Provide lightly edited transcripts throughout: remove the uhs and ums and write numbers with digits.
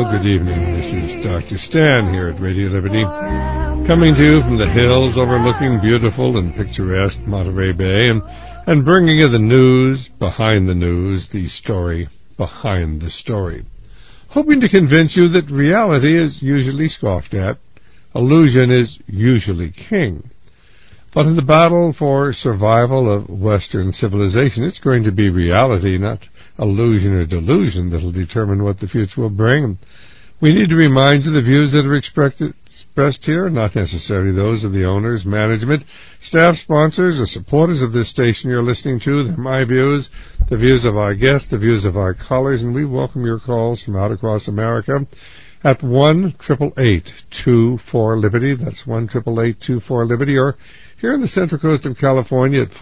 Well, good evening. This is Dr. Stan here at Radio Liberty, coming to you from the hills overlooking beautiful and picturesque Monterey Bay, and bringing you the news behind the news, the story behind the story. Hoping to convince you that reality is usually scoffed at, illusion is usually king. But in the battle for survival of Western civilization, it's going to be reality, not illusion or delusion, that will determine what the future will bring. We need to remind you the views that are expressed here are not necessarily those of the owners, management, staff, sponsors, or supporters of this station you're listening to. They're my views, the views of our guests, the views of our callers, and we welcome your calls from out across America at 1-888-24-LIBERTY. That's 1-888-24-LIBERTY, or here on the Central Coast of California at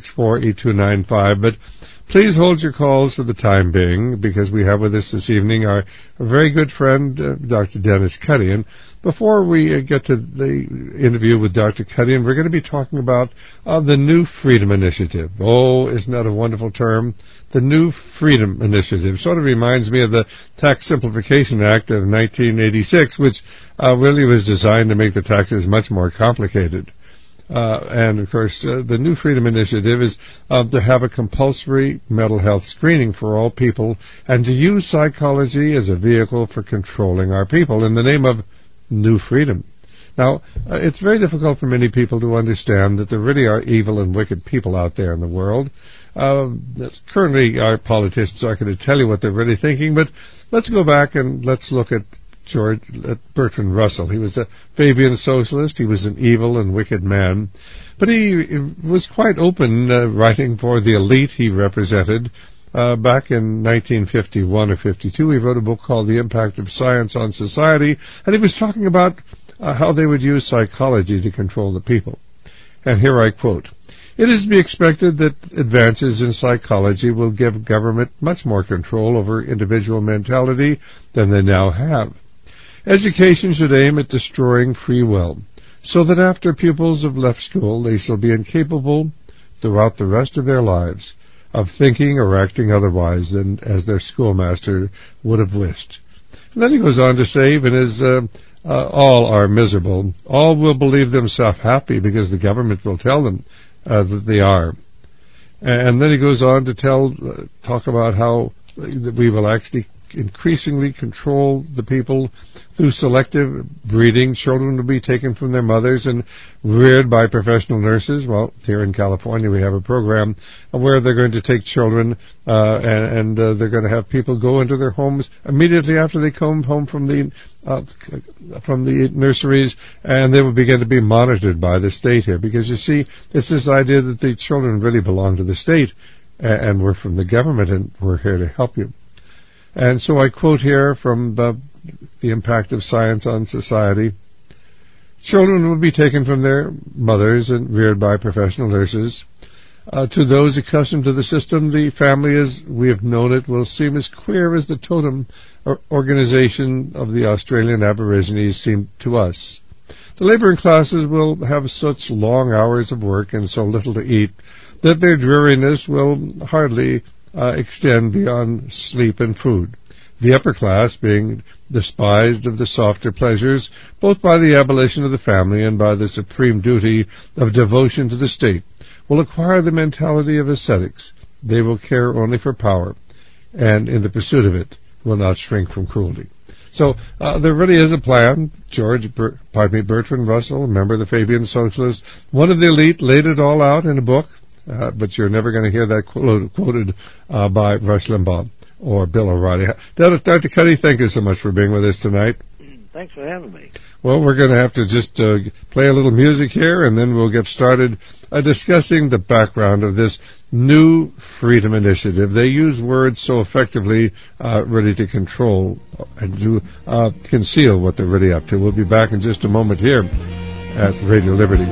464-8295. But please hold your calls for the time being, because we have with us this evening our very good friend, Dr. Dennis Cuddy. And before we get to the interview with Dr. Cuddy, we're going to be talking about the New Freedom Initiative. Oh, isn't that a wonderful term? The New Freedom Initiative sort of reminds me of the Tax Simplification Act of 1986, which really was designed to make the taxes much more complicated. And, of course, the New Freedom Initiative is to have a compulsory mental health screening for all people and to use psychology as a vehicle for controlling our people in the name of New Freedom. Now, it's very difficult for many people to understand that there really are evil and wicked people out there in the world. Currently, our politicians aren't going to tell you what they're really thinking, but let's go back and let's look at Bertrand Russell. He was a Fabian socialist. He was an evil and wicked man. But he was quite open, writing for the elite he represented. Back in 1951 or 52, he wrote a book called The Impact of Science on Society, and he was talking about how they would use psychology to control the people. And here I quote, "It is to be expected that advances in psychology will give government much more control over individual mentality than they now have. Education should aim at destroying free will, so that after pupils have left school, they shall be incapable throughout the rest of their lives of thinking or acting otherwise than as their schoolmaster would have wished." And then he goes on to say, even as all are miserable, all will believe themselves happy because the government will tell them that they are. And then he goes on to talk about how we will actually increasingly control the people through selective breeding. Children will be taken from their mothers and reared by professional nurses. Well, here in California we have a program where they're going to take children and they're going to have people go into their homes immediately after they come home from the nurseries, and they will begin to be monitored by the state here, because you see, it's this idea that the children really belong to the state and we're from the government and we're here to help you. And so I quote here from the Impact of Science on Society. "Children will be taken from their mothers and reared by professional nurses. To those accustomed to the system, the family as we have known it will seem as queer as the totem organization of the Australian Aborigines seemed to us. The laboring classes will have such long hours of work and so little to eat that their dreariness will hardly extend beyond sleep and food. The upper class, being despised of the softer pleasures, both by the abolition of the family and by the supreme duty of devotion to the state, will acquire the mentality of ascetics. They will care only for power, and in the pursuit of it will not shrink from cruelty." So there really is a plan. Bertrand Russell, a member of the Fabian Socialists, one of the elite, laid it all out in a book. But you're never going to hear that quoted by Rush Limbaugh or Bill O'Reilly. Dr. Cuddy, thank you so much for being with us tonight. Thanks for having me. Well, we're going to have to just play a little music here, and then we'll get started discussing the background of this New Freedom Initiative. They use words so effectively, really to control and to conceal what they're really up to. We'll be back in just a moment here at Radio Liberty.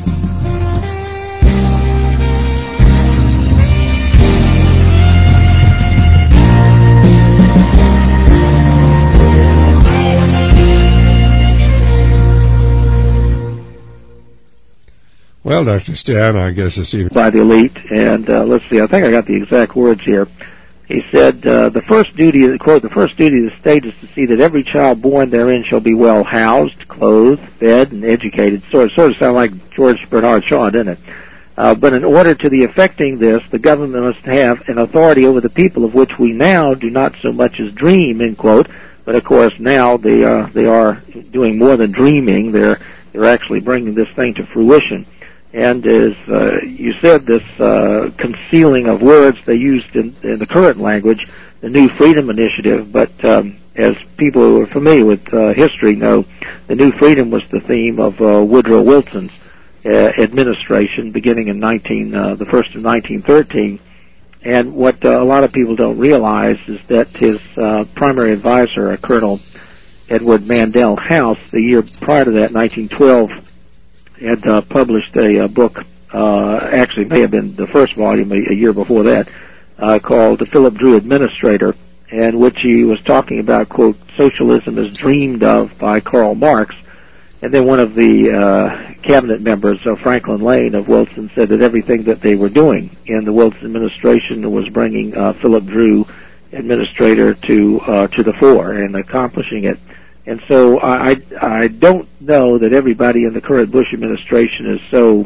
Well, Dr. Stan, I guess this evening. By the elite, and let's see, I think I got the exact words here. He said, the first duty of the state is to see that every child born therein shall be well housed, clothed, fed, and educated. Sort of sound like George Bernard Shaw, didn't it? But in order to the effecting this, the government must have an authority over the people of which we now do not so much as dream, end quote. But of course now they are doing more than dreaming. They're actually bringing this thing to fruition. And as you said, this concealing of words they used in the current language, the New Freedom Initiative, but as people who are familiar with history know, the New Freedom was the theme of Woodrow Wilson's administration beginning in the first of 1913. And what a lot of people don't realize is that his primary advisor, Colonel Edward Mandell House, the year prior to that, 1912, had published a book, actually may have been the first volume a year before that, called The Philip Drew Administrator, in which he was talking about, quote, socialism as dreamed of by Karl Marx. And then one of the cabinet members, Franklin Lane of Wilson, said that everything that they were doing in the Wilson administration was bringing Philip Drew Administrator to the fore and accomplishing it. And so I don't know that everybody in the current Bush administration is so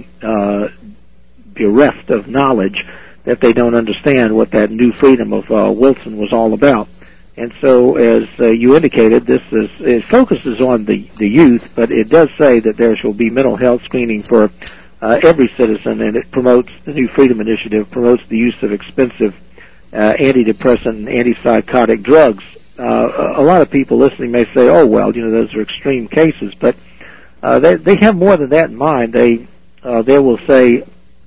bereft of knowledge that they don't understand what that New Freedom of Wilson was all about. And so, as you indicated, it focuses on the youth, but it does say that there shall be mental health screening for every citizen, and the New Freedom Initiative promotes the use of expensive antidepressant and antipsychotic drugs. A lot of people listening may say, oh, well, those are extreme cases, but they have more than that in mind. They will say,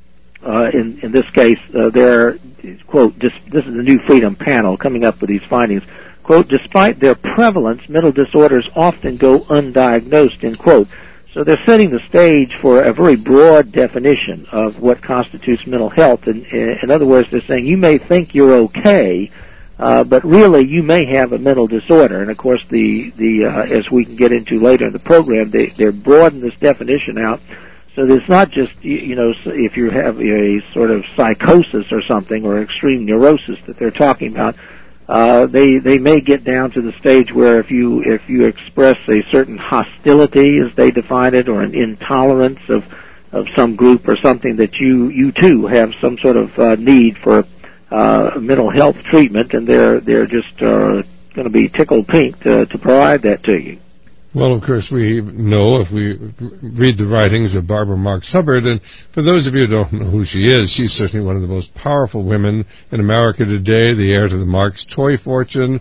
in this case, they're, quote, this is the New Freedom panel coming up with these findings, quote, despite their prevalence, mental disorders often go undiagnosed, end quote. So they're setting the stage for a very broad definition of what constitutes mental health. And in other words, they're saying you may think you're okay, but really you may have a mental disorder. And of course, as we can get into later in the program, they're broadening this definition out. So it's not just, if you have a sort of psychosis or something or extreme neurosis that they're talking about. They may get down to the stage where if you express a certain hostility, as they define it, or an intolerance of some group or something, that you too have some sort of need for mental health treatment, and they're just going to be tickled pink to provide that to you. Well, of course, we know if we read the writings of Barbara Marx Hubbard, and for those of you who don't know who she is, she's certainly one of the most powerful women in America today, the heir to the Marx toy fortune,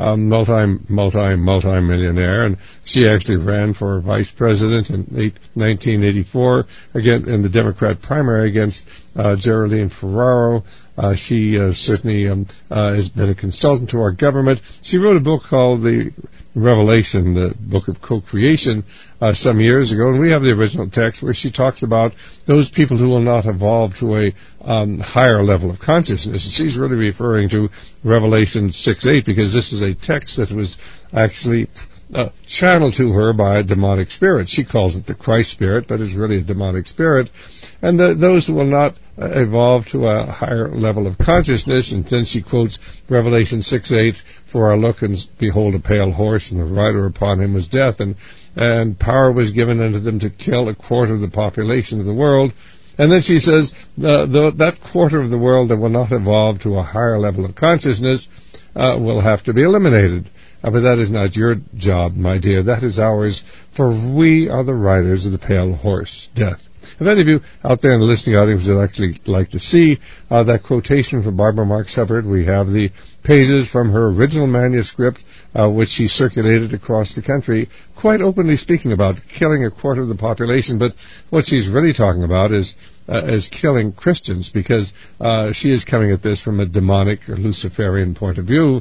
multi-millionaire, and she actually ran for vice president in 1984, again in the Democrat primary against Geraldine Ferraro. She certainly has been a consultant to our government. She wrote a book called The Revelation, the book of co-creation, some years ago, and we have the original text where she talks about those people who will not evolve to a higher level of consciousness. She's really referring to Revelation 6:8, because this is a text that was actually channeled to her by a demonic spirit. She calls it the Christ spirit, but it's really a demonic spirit. And those who will not evolve to a higher level of consciousness, and then she quotes Revelation 6:8, for I look and behold a pale horse, and the rider upon him was death, and power was given unto them to kill a quarter of the population of the world. And then she says, that quarter of the world that will not evolve to a higher level of consciousness will have to be eliminated. But that is not your job, my dear. That is ours, for we are the riders of the pale horse, death. If any of you out there in the listening audience would actually like to see that quotation from Barbara Marx Hubbard, we have the pages from her original manuscript, which she circulated across the country, quite openly speaking about killing a quarter of the population. But what she's really talking about is killing Christians, because she is coming at this from a demonic or Luciferian point of view.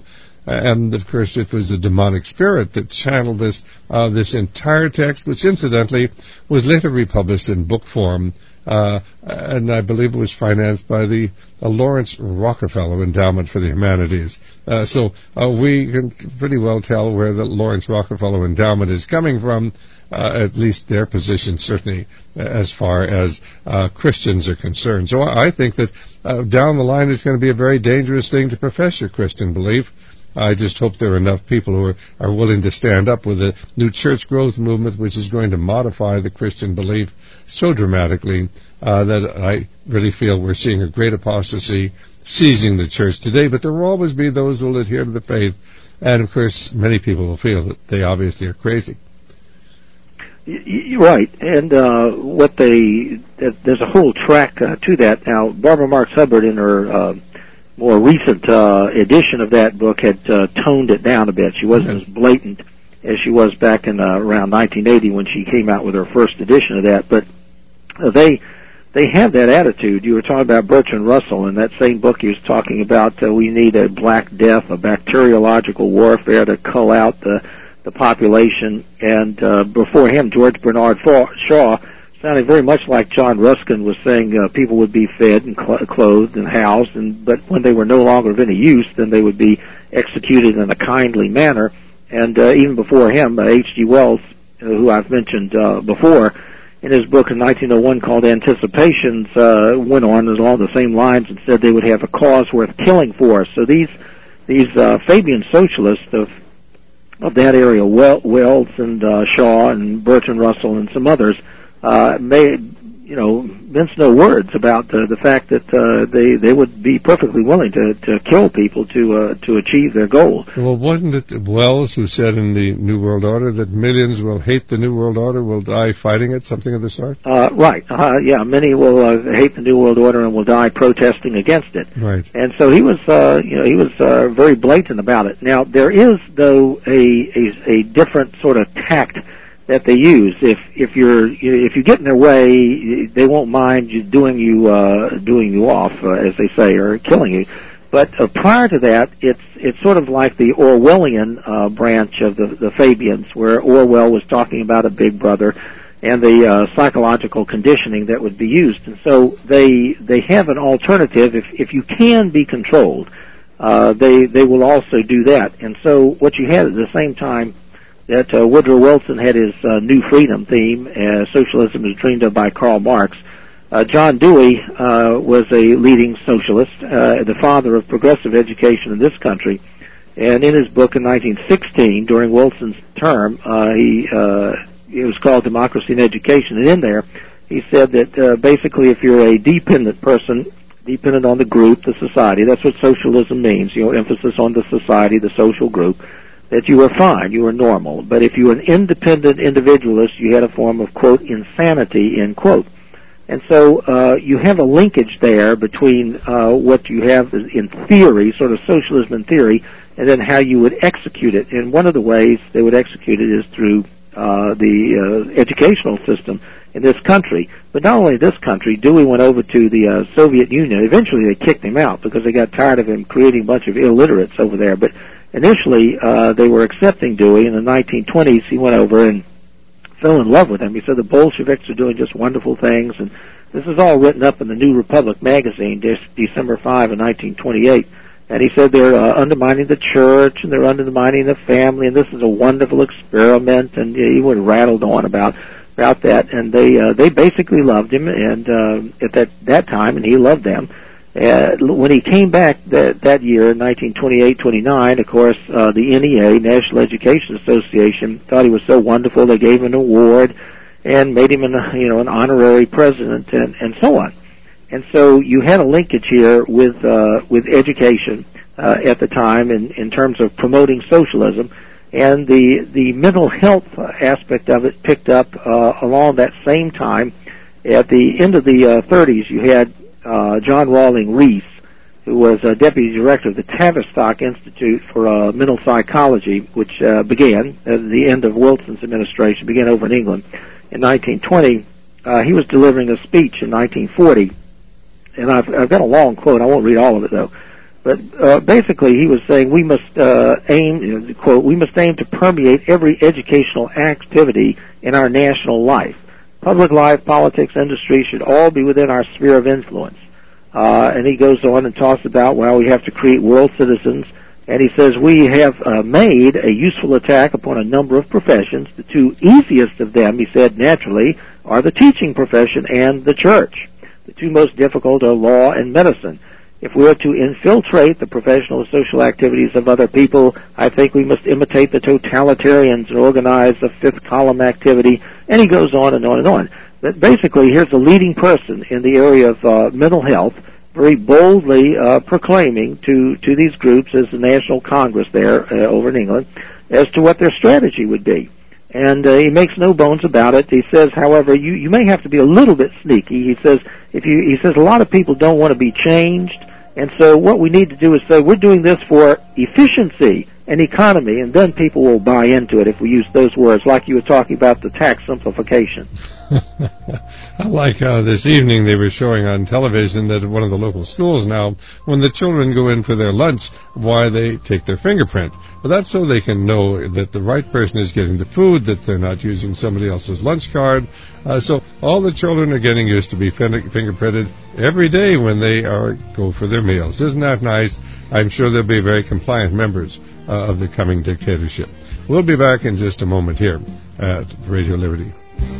and of course it was a demonic spirit that channeled this entire text, which incidentally was later republished in book form, and I believe it was financed by the Lawrence Rockefeller Endowment for the Humanities. So we can pretty well tell where the Lawrence Rockefeller Endowment is coming from, at least their position, certainly as far as Christians are concerned. So I think that down the line it's going to be a very dangerous thing to profess your Christian belief. I just hope there are enough people who are willing to stand up with a new church growth movement which is going to modify the Christian belief so dramatically that I really feel we're seeing a great apostasy seizing the church today. But there will always be those who will adhere to the faith, and of course many people will feel that they obviously are crazy. You're right, and there's a whole track to that. Now, Barbara Marx Hubbard, in her more recent edition of that book, had toned it down a bit. She wasn't as blatant as she was back in around 1980 when she came out with her first edition of that. But they have that attitude. You were talking about Bertrand Russell in that same book. He was talking about we need a Black Death, a bacteriological warfare to cull out the population. And before him, George Bernard Shaw sounded very much like John Ruskin was saying people would be fed and clothed and housed, but when they were no longer of any use, then they would be executed in a kindly manner. And even before him, H.G. Wells, who I've mentioned before, in his book in 1901 called Anticipations, went on along the same lines and said they would have a cause worth killing for us. So these Fabian socialists of that area, Wells and Shaw and Bertrand Russell and some others, mince no words about the fact that they would be perfectly willing to kill people to achieve their goal. Well, wasn't it Wells who said in the New World Order that millions will hate the New World Order, will die fighting it, something of the sort? Right. Yeah, many will hate the New World Order and will die protesting against it. Right. And so he was very blatant about it. Now there is, though, a different sort of tact that they use. If you get in their way, they won't mind doing you off, as they say, or killing you. But prior to that, it's sort of like the Orwellian branch of the Fabians, where Orwell was talking about a big brother and the psychological conditioning that would be used. And so they have an alternative. If you can be controlled, they will also do that. And so what you had at the same time that Woodrow Wilson had his New Freedom theme, Socialism is Dreamed of by Karl Marx. John Dewey was a leading socialist, the father of progressive education in this country. And in his book in 1916, during Wilson's term, it was called Democracy in Education. And in there, he said that basically if you're a dependent person, dependent on the group, the society, that's what socialism means, emphasis on the society, the social group, that you were fine, you were normal. But if you were an independent individualist, you had a form of, quote, insanity, end quote. And so you have a linkage there between what you have in theory, sort of socialism in theory, and then how you would execute it. And one of the ways they would execute it is through the educational system in this country. But not only this country, Dewey went over to the Soviet Union. Eventually they kicked him out because they got tired of him creating a bunch of illiterates over there. But initially, they were accepting Dewey. In the 1920s, he went over and fell in love with him. He said the Bolsheviks are doing just wonderful things, and this is all written up in the New Republic magazine, December 5 of 1928. And he said they're undermining the church, and they're undermining the family, and this is a wonderful experiment, and he would have rattled on about that. And they basically loved him, and at that time, and he loved them. When he came back that year, 1928-29, of course, the NEA, National Education Association, thought he was so wonderful. They gave him an award and made him an honorary president, and so on. And so you had a linkage here with education at the time in terms of promoting socialism, and the mental health aspect of it picked up along that same time. At the end of the 30s, you had John Rawling Rees, who was deputy director of the Tavistock Institute for Mental Psychology, which began at the end of Wilson's administration, began over in England in 1920. He was delivering a speech in 1940, and I've got a long quote. I won't read all of it, though. But basically, he was saying we must aim, quote, we must aim to permeate every educational activity in our national life. Public life, politics, industry should all be within our sphere of influence. And he goes on and talks about, well, we have to create world citizens. And he says we have made a useful attack upon a number of professions. The two easiest of them, he said, naturally, are the teaching profession and the church. The two most difficult are law and medicine. If we are to infiltrate the professional and social activities of other people, I think we must imitate the totalitarians and organize the fifth column activity. And he goes on and on and on. But basically, here's a leading person in the area of mental health, very boldly proclaiming to these groups as the National Congress there over in England as to what their strategy would be. And he makes no bones about it. He says, however, you may have to be a little bit sneaky. He says a lot of people don't want to be changed, and so what we need to do is say we're doing this for efficiency and economy, and then people will buy into it if we use those words, like you were talking about the tax simplification. I like how this evening they were showing on television that at one of the local schools now, when the children go in for their lunch, why they take their fingerprint. Well, that's so they can know that the right person is getting the food, that they're not using somebody else's lunch card. So all the children are getting used to be fingerprinted every day when they go for their meals. Isn't that nice? I'm sure they'll be very compliant members of the coming dictatorship. We'll be back in just a moment here at Radio Liberty.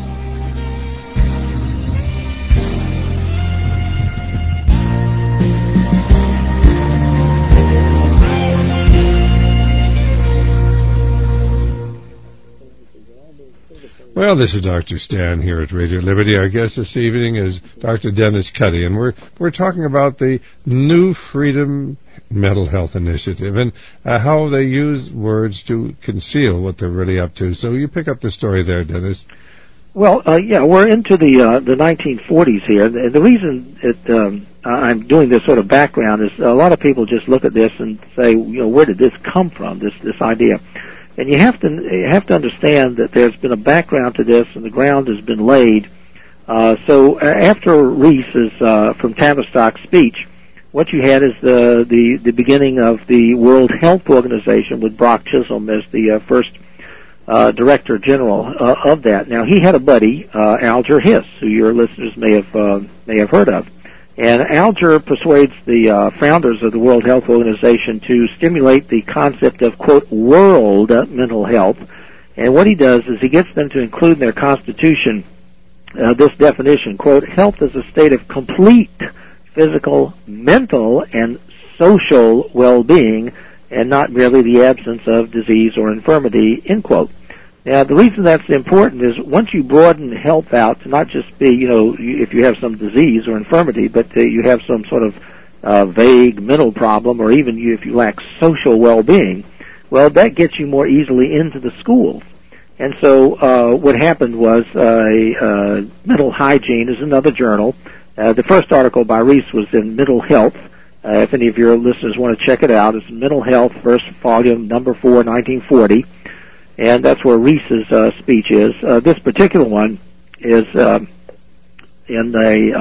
Well, this is Dr. Stan here at Radio Liberty. Our guest this evening is Dr. Dennis Cuddy, and we're talking about the New Freedom Mental Health Initiative and how they use words to conceal what they're really up to. So you pick up the story there, Dennis. Well, we're into the 1940s here. The reason I'm doing this sort of background is a lot of people just look at this and say, where did this come from, this idea? And you have to understand that there's been a background to this, and the ground has been laid. So after Reese's from Tavistock speech, what you had is the beginning of the World Health Organization with Brock Chisholm as the first Director General of that. Now he had a buddy, Alger Hiss, who your listeners may have heard of. And Alger persuades the founders of the World Health Organization to stimulate the concept of, quote, world mental health. And what he does is he gets them to include in their constitution this definition, quote, health is a state of complete physical, mental, and social well-being, and not merely the absence of disease or infirmity, end quote. Now, the reason that's important is once you broaden health out to not just be, if you have some disease or infirmity, but you have some sort of vague mental problem, or even if you lack social well-being, well, that gets you more easily into the schools. And so what happened was Mental Hygiene is another journal. The first article by Reese was in Mental Health. If any of your listeners want to check it out, it's Mental Health, first volume, number 4, 1940. And that's where Reese's speech is. This particular one is in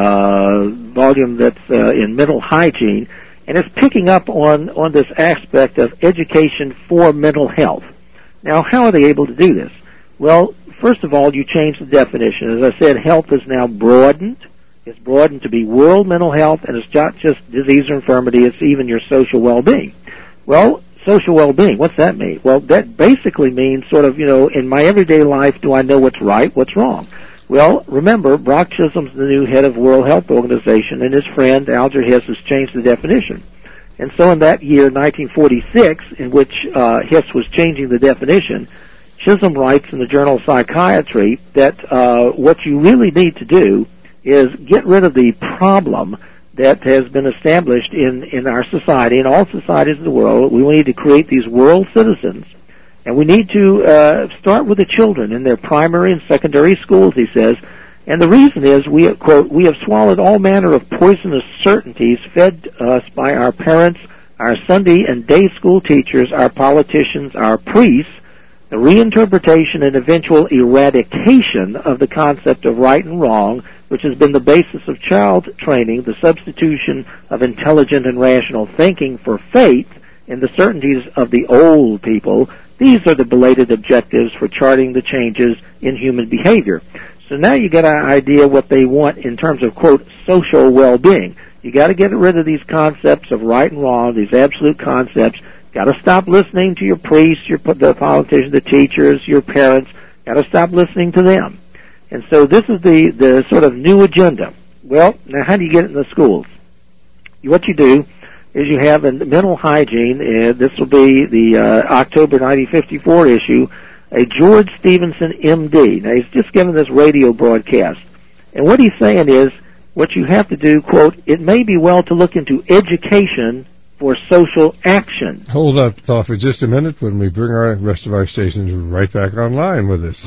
a volume that's in Mental Hygiene, and it's picking up on this aspect of education for mental health. Now, how are they able to do this? Well, first of all, you change the definition. As I said, health is now broadened. It's broadened to be world mental health, and it's not just disease or infirmity, it's even your social well-being. Well, social well-being, what's that mean? Well, that basically means sort of, in my everyday life, do I know what's right, what's wrong? Well, remember, Brock Chisholm's the new head of World Health Organization, and his friend Alger Hiss has changed the definition. And so in that year, 1946, in which Hiss was changing the definition, Chisholm writes in the journal Psychiatry that what you really need to do is get rid of the problem that has been established in our society, in all societies of the world. We need to create these world citizens, and we need to start with the children in their primary and secondary schools, he says. And the reason is, quote, we have swallowed all manner of poisonous certainties fed us by our parents, our Sunday and day school teachers, our politicians, our priests. The reinterpretation and eventual eradication of the concept of right and wrong which has been the basis of child training, the substitution of intelligent and rational thinking for faith in the certainties of the old people, these are the belated objectives for charting the changes in human behavior. So now you get an idea what they want in terms of, quote, social well-being. You got to get rid of these concepts of right and wrong, these absolute concepts. Got to stop listening to your priests, the politicians, the teachers, your parents. Got to stop listening to them. And so this is the sort of new agenda. Well, now how do you get it in the schools? What you do is you have in mental hygiene, this will be the October 1954 issue, a George Stevenson, M.D. Now, he's just given this radio broadcast. And what he's saying is, what you have to do, quote, it may be well to look into education for social action. Hold that thought for just a minute when we bring our rest of our stations right back online with us.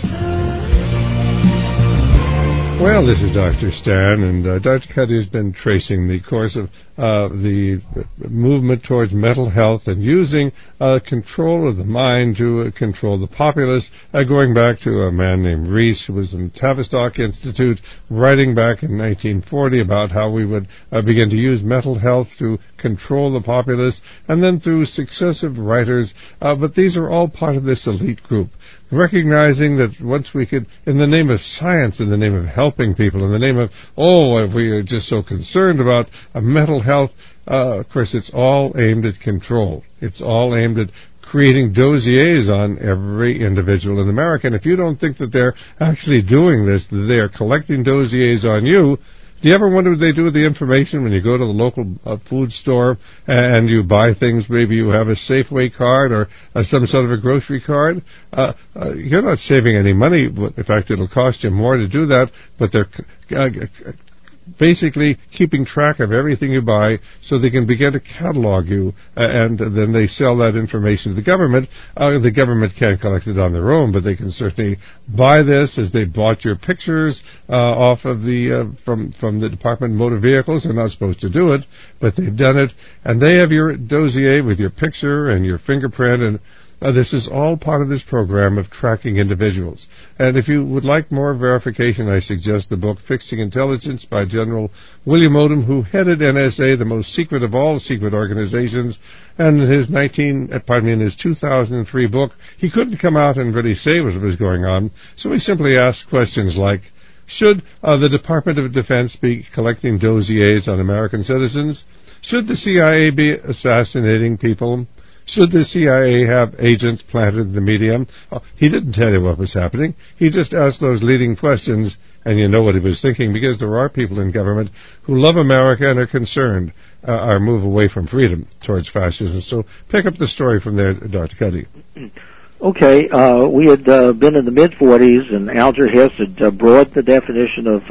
Well, this is Dr. Stan, and Dr. Cuddy has been tracing the course of the movement towards mental health and using control of the mind to control the populace, going back to a man named Rees, who was in Tavistock Institute, writing back in 1940 about how we would begin to use mental health to control the populace, and then through successive writers, but these are all part of this elite group, recognizing that once we could, in the name of science, in the name of helping people, in the name of, we are just so concerned about mental health, of course, it's all aimed at control. It's all aimed at creating dossiers on every individual in America. And if you don't think that they're actually doing this, that they are collecting dossiers on you, do you ever wonder what they do with the information when you go to the local food store and you buy things? Maybe you have a Safeway card or some sort of a grocery card. You're not saving any money. In fact, it'll cost you more to do that, but they're basically keeping track of everything you buy so they can begin to catalog you, and then they sell that information to the government. The government can't collect it on their own, but they can certainly buy this as they bought your pictures off of the from the Department of Motor Vehicles. They're not supposed to do it, but they've done it, and they have your dossier with your picture and your fingerprint, and this is all part of this program of tracking individuals. And if you would like more verification, I suggest the book Fixing Intelligence by General William Odom, who headed NSA, the most secret of all secret organizations. And in his 2003 book, he couldn't come out and really say what was going on, so he simply asked questions like, should the Department of Defense be collecting dossiers on American citizens? Should the CIA be assassinating people? Should the CIA have agents planted in the media? He didn't tell you what was happening. He just asked those leading questions, and you know what he was thinking, because there are people in government who love America and are concerned our move away from freedom towards fascism. So pick up the story from there, Dr. Cuddy. Okay, we had been in the mid-40s, and Alger Hiss had broadened the definition of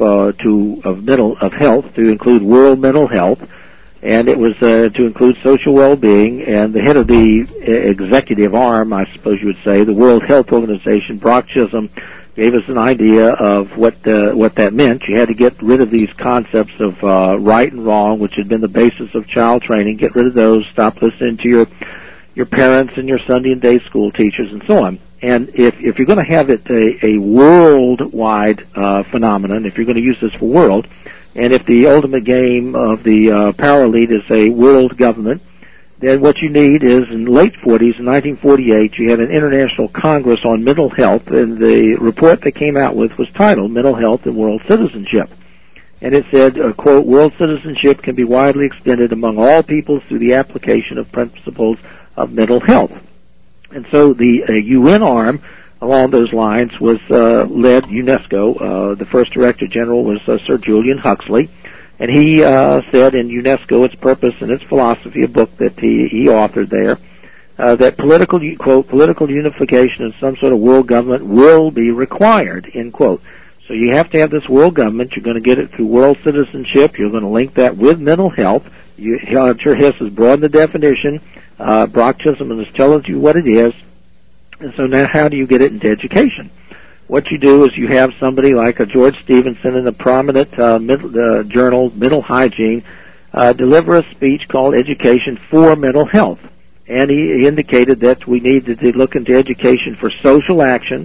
health to include world mental health. And it was to include social well-being, and the head of the executive arm, I suppose you would say, the World Health Organization, Brock Chisholm, gave us an idea of what that meant. You had to get rid of these concepts of right and wrong, which had been the basis of child training. Get rid of those. Stop listening to your parents and your Sunday and day school teachers and so on. And if you're going to have it a worldwide phenomenon, if you're going to use this for world, and if the ultimate game of the power elite is a world government, then what you need is, in the late 40s, in 1948, you had an International Congress on Mental Health, and the report they came out with was titled Mental Health and World Citizenship. And it said, quote, world citizenship can be widely extended among all peoples through the application of principles of mental health. And so the UN arm along those lines was led UNESCO. The first Director General was Sir Julian Huxley, and he said in UNESCO, its purpose and its philosophy, a book that he authored there, that political unification of some sort of world government will be required, end quote. So you have to have this world government. You're going to get it through world citizenship. You're going to link that with mental health. Alger Hiss has broadened the definition. Brock Chisholm has told you what it is. And so now how do you get it into education? What you do is you have somebody like a George Stevenson in a prominent journal, Mental Hygiene, deliver a speech called Education for Mental Health. And he indicated that we need to look into education for social action,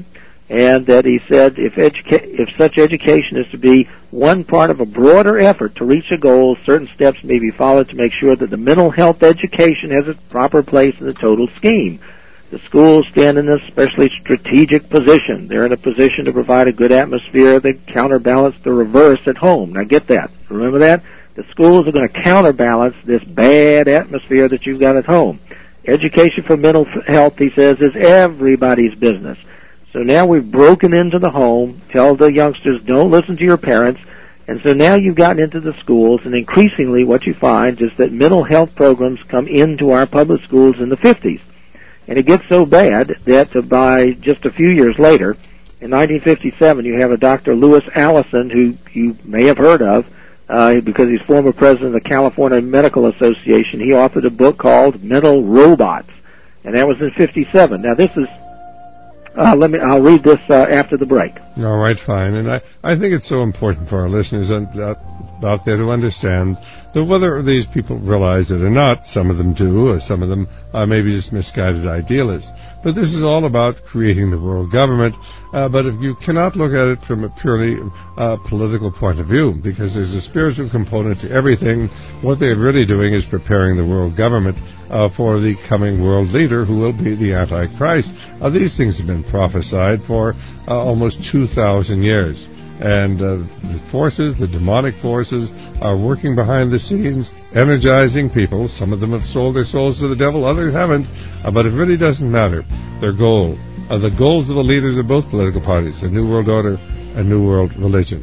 and that he said if such education is to be one part of a broader effort to reach a goal, certain steps may be followed to make sure that the mental health education has a proper place in the total scheme. The schools stand in an especially strategic position. They're in a position to provide a good atmosphere that counterbalance the reverse at home. Now get that. Remember that? The schools are going to counterbalance this bad atmosphere that you've got at home. Education for mental health, he says, is everybody's business. So now we've broken into the home, tell the youngsters don't listen to your parents, and so now you've gotten into the schools, and increasingly what you find is that mental health programs come into our public schools in the 50s. And it gets so bad that by just a few years later, in 1957, you have a Dr. Lewis Allison, who you may have heard of, because he's former president of the California Medical Association. He authored a book called Mental Robots, and that was in 57. Now this is I'll read this after the break. All right, fine. And I think it's so important for our listeners out there to understand that whether these people realize it or not, some of them do, or some of them are maybe just misguided idealists. But this is all about creating the world government. But if you cannot look at it from a purely political point of view, because there's a spiritual component to everything, what they're really doing is preparing the world government for the coming world leader who will be the Antichrist. These things have been prophesied for almost 2,000 years. And the demonic forces, are working behind the scenes, energizing people. Some of them have sold their souls to the devil, others haven't. But it really doesn't matter. Their goal, the goals of the leaders of both political parties, a new world order, a new world religion.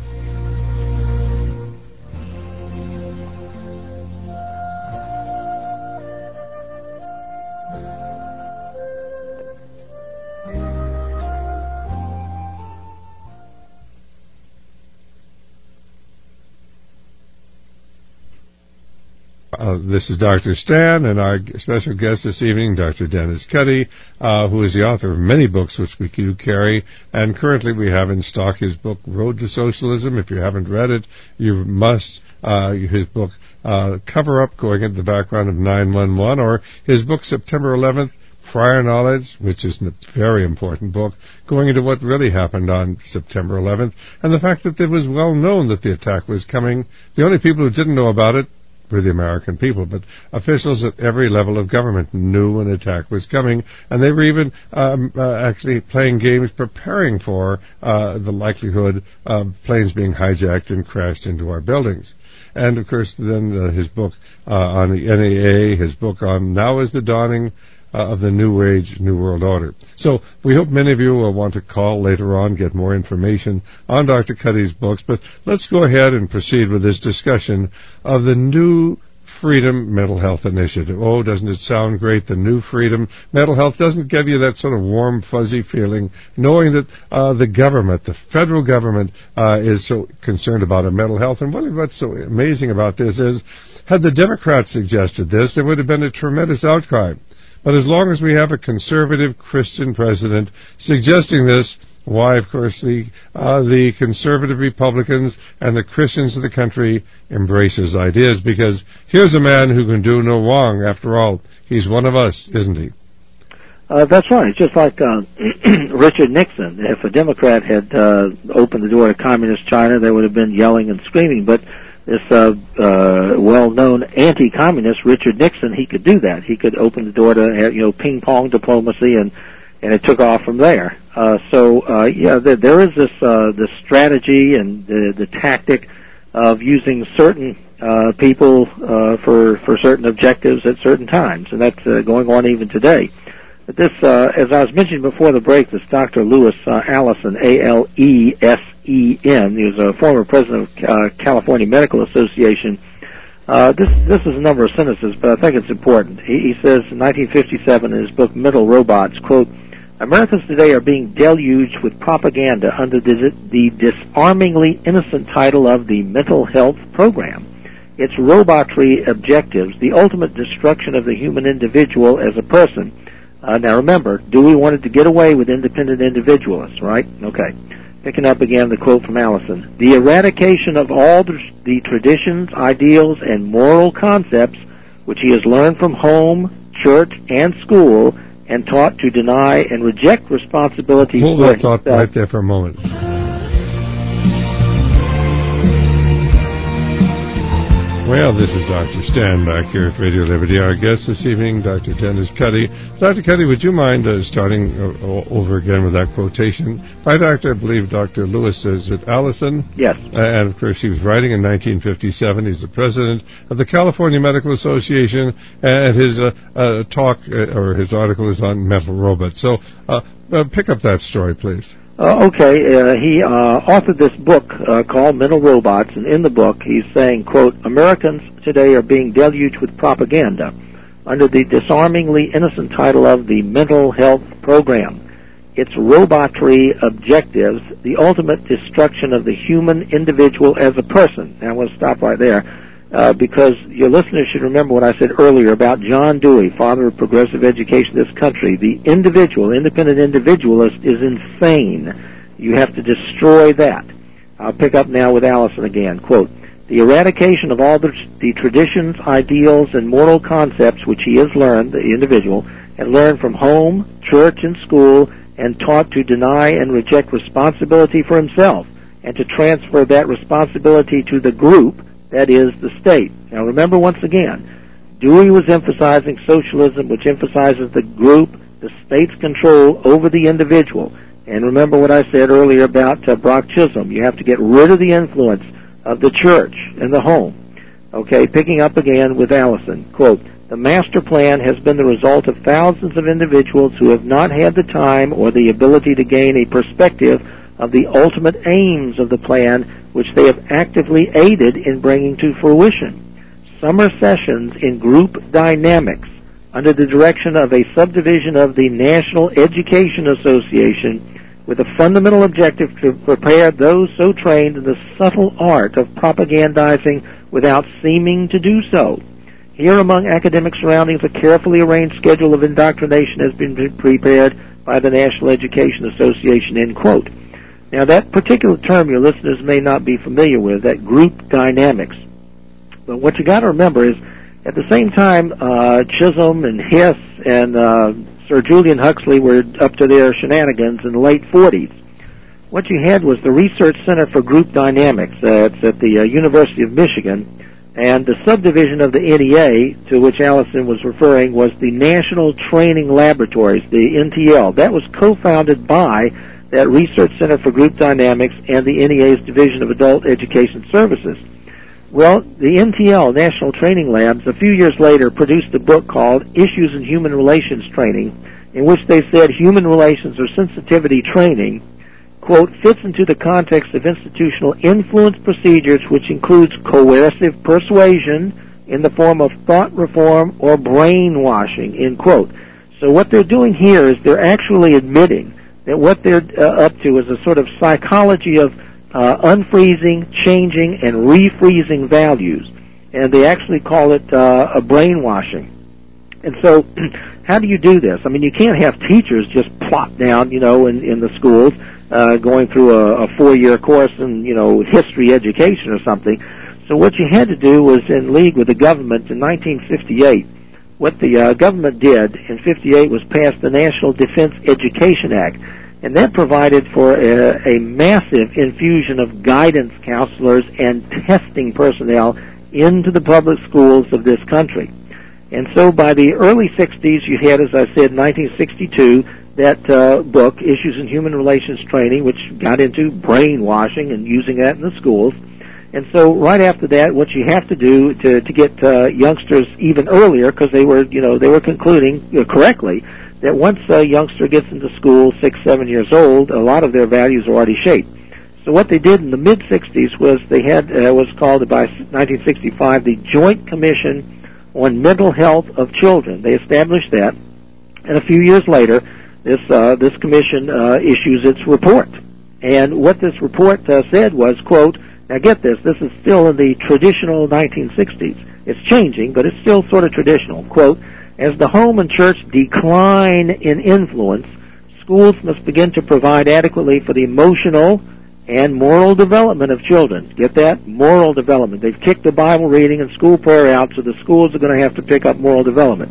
This is Dr. Stan, and our special guest this evening, Dr. Dennis Cuddy, who is the author of many books which we do carry, and currently we have in stock his book, Road to Socialism. If you haven't read it, you must. His book, Cover Up, going into the background of 9/11, or his book, September 11th, Prior Knowledge, which is a very important book, going into what really happened on September 11th, and the fact that it was well known that the attack was coming. The only people who didn't know about it were the American people, but officials at every level of government knew an attack was coming, and they were even actually playing games preparing for the likelihood of planes being hijacked and crashed into our buildings. And, of course, then his book on the NAA, his book on Now is the Dawning of the New Age, New World Order. So we hope many of you will want to call later on, get more information on Dr. Cuddy's books. But let's go ahead and proceed with this discussion of the New Freedom Mental Health Initiative. Oh, doesn't it sound great? The New Freedom Mental Health doesn't give you that sort of warm, fuzzy feeling, knowing that the government, the federal government, is so concerned about our mental health. And what's so amazing about this is, had the Democrats suggested this, there would have been a tremendous outcry. But as long as we have a conservative Christian president suggesting this, why, of course, the conservative Republicans and the Christians of the country embrace his ideas, because here's a man who can do no wrong. After all, he's one of us, isn't he? That's right. It's just like Richard Nixon. If a Democrat had opened the door to communist China, they would have been yelling and screaming. But this well-known anti-communist Richard Nixon, he could do that. He could open the door to ping-pong diplomacy, and it took off from there. There is this strategy and the tactic of using certain people for certain objectives at certain times, and that's going on even today. But this, as I was mentioning before the break, this Dr. Lewis Allison, A-L-E-S-E-N, he was a former president of California Medical Association. This is a number of sentences, but I think it's important. He says in 1957 in his book Mental Robots, quote, Americans today are being deluged with propaganda under the disarmingly innocent title of the Mental Health Program. Its robotry objectives, the ultimate destruction of the human individual as a person. Now remember, Dewey wanted to get away with independent individualists, right? Okay. Picking up again the quote from Allison. The eradication of all the traditions, ideals, and moral concepts which he has learned from home, church, and school and taught to deny and reject responsibility Hold for that thought right there for a moment. Well, this is Dr. Stan back here at Radio Liberty. Our guest this evening, Dr. Dennis Cuddy. Dr. Cuddy, would you mind starting over again with that quotation by Dr. I believe Dr. Lewis, is it Allison? Yes. And, of course, he was writing in 1957. He's the president of the California Medical Association, and his talk or his article is on mental robots. So pick up that story, please. He authored this book called Mental Robots, and in the book he's saying, quote, Americans today are being deluged with propaganda under the disarmingly innocent title of the Mental Health Program. Its robotry objectives, the ultimate destruction of the human individual as a person. Now, I'm going to stop right there because your listeners should remember what I said earlier about John Dewey, father of progressive education in this country. The individual, independent individualist, is insane. You have to destroy that. I'll pick up now with Allison again. Quote, the eradication of all the traditions, ideals, and moral concepts which he has learned, the individual, has learned from home, church, and school, and taught to deny and reject responsibility for himself, and to transfer that responsibility to the group, that is, the state. Now remember once again, Dewey was emphasizing socialism, which emphasizes the group, the state's control over the individual. And remember what I said earlier about Brock Chisholm. You have to get rid of the influence of the church and the home. Okay, picking up again with Allison. Quote, the master plan has been the result of thousands of individuals who have not had the time or the ability to gain a perspective of the ultimate aims of the plan, which they have actively aided in bringing to fruition. Summer sessions in group dynamics under the direction of a subdivision of the National Education Association with a fundamental objective to prepare those so trained in the subtle art of propagandizing without seeming to do so. Here among academic surroundings, a carefully arranged schedule of indoctrination has been prepared by the National Education Association, end quote. Now, that particular term your listeners may not be familiar with, that group dynamics. But what you got to remember is, at the same time, Chisholm and Hess and Sir Julian Huxley were up to their shenanigans in the late 40s. What you had was the Research Center for Group Dynamics. It's at the University of Michigan. And the subdivision of the NEA, to which Allison was referring, was the National Training Laboratories, the NTL. That was co-founded by that Research Center for Group Dynamics and the NEA's Division of Adult Education Services. Well, the NTL, National Training Labs, a few years later produced a book called Issues in Human Relations Training, in which they said human relations or sensitivity training, quote, fits into the context of institutional influence procedures, which includes coercive persuasion in the form of thought reform or brainwashing, end quote. So what they're doing here is they're actually admitting that what they're up to is a sort of psychology of unfreezing, changing, and refreezing values. And they actually call it a brainwashing. And so how do you do this? I mean, you can't have teachers just plop down, in the schools going through a 4-year course in, history education or something. So what you had to do was, in league with the government in 1958, what the government did in 58 was pass the National Defense Education Act. And that provided for a massive infusion of guidance counselors and testing personnel into the public schools of this country. And so by the early 60s, you had, as I said, 1962, that book, Issues in Human Relations Training, which got into brainwashing and using that in the schools. And so right after that, what you have to do to get youngsters even earlier, because they were concluding correctly, that once a youngster gets into school, 6, 7 years old, a lot of their values are already shaped. So what they did in the mid-60s was they had what's called, by 1965, the Joint Commission on Mental Health of Children. They established that, and a few years later, this commission issues its report. And what this report said was, quote, now get this is still in the traditional 1960s. It's changing, but it's still sort of traditional. Quote, as the home and church decline in influence, schools must begin to provide adequately for the emotional and moral development of children. Get that? Moral development. They've kicked the Bible reading and school prayer out, so the schools are going to have to pick up moral development.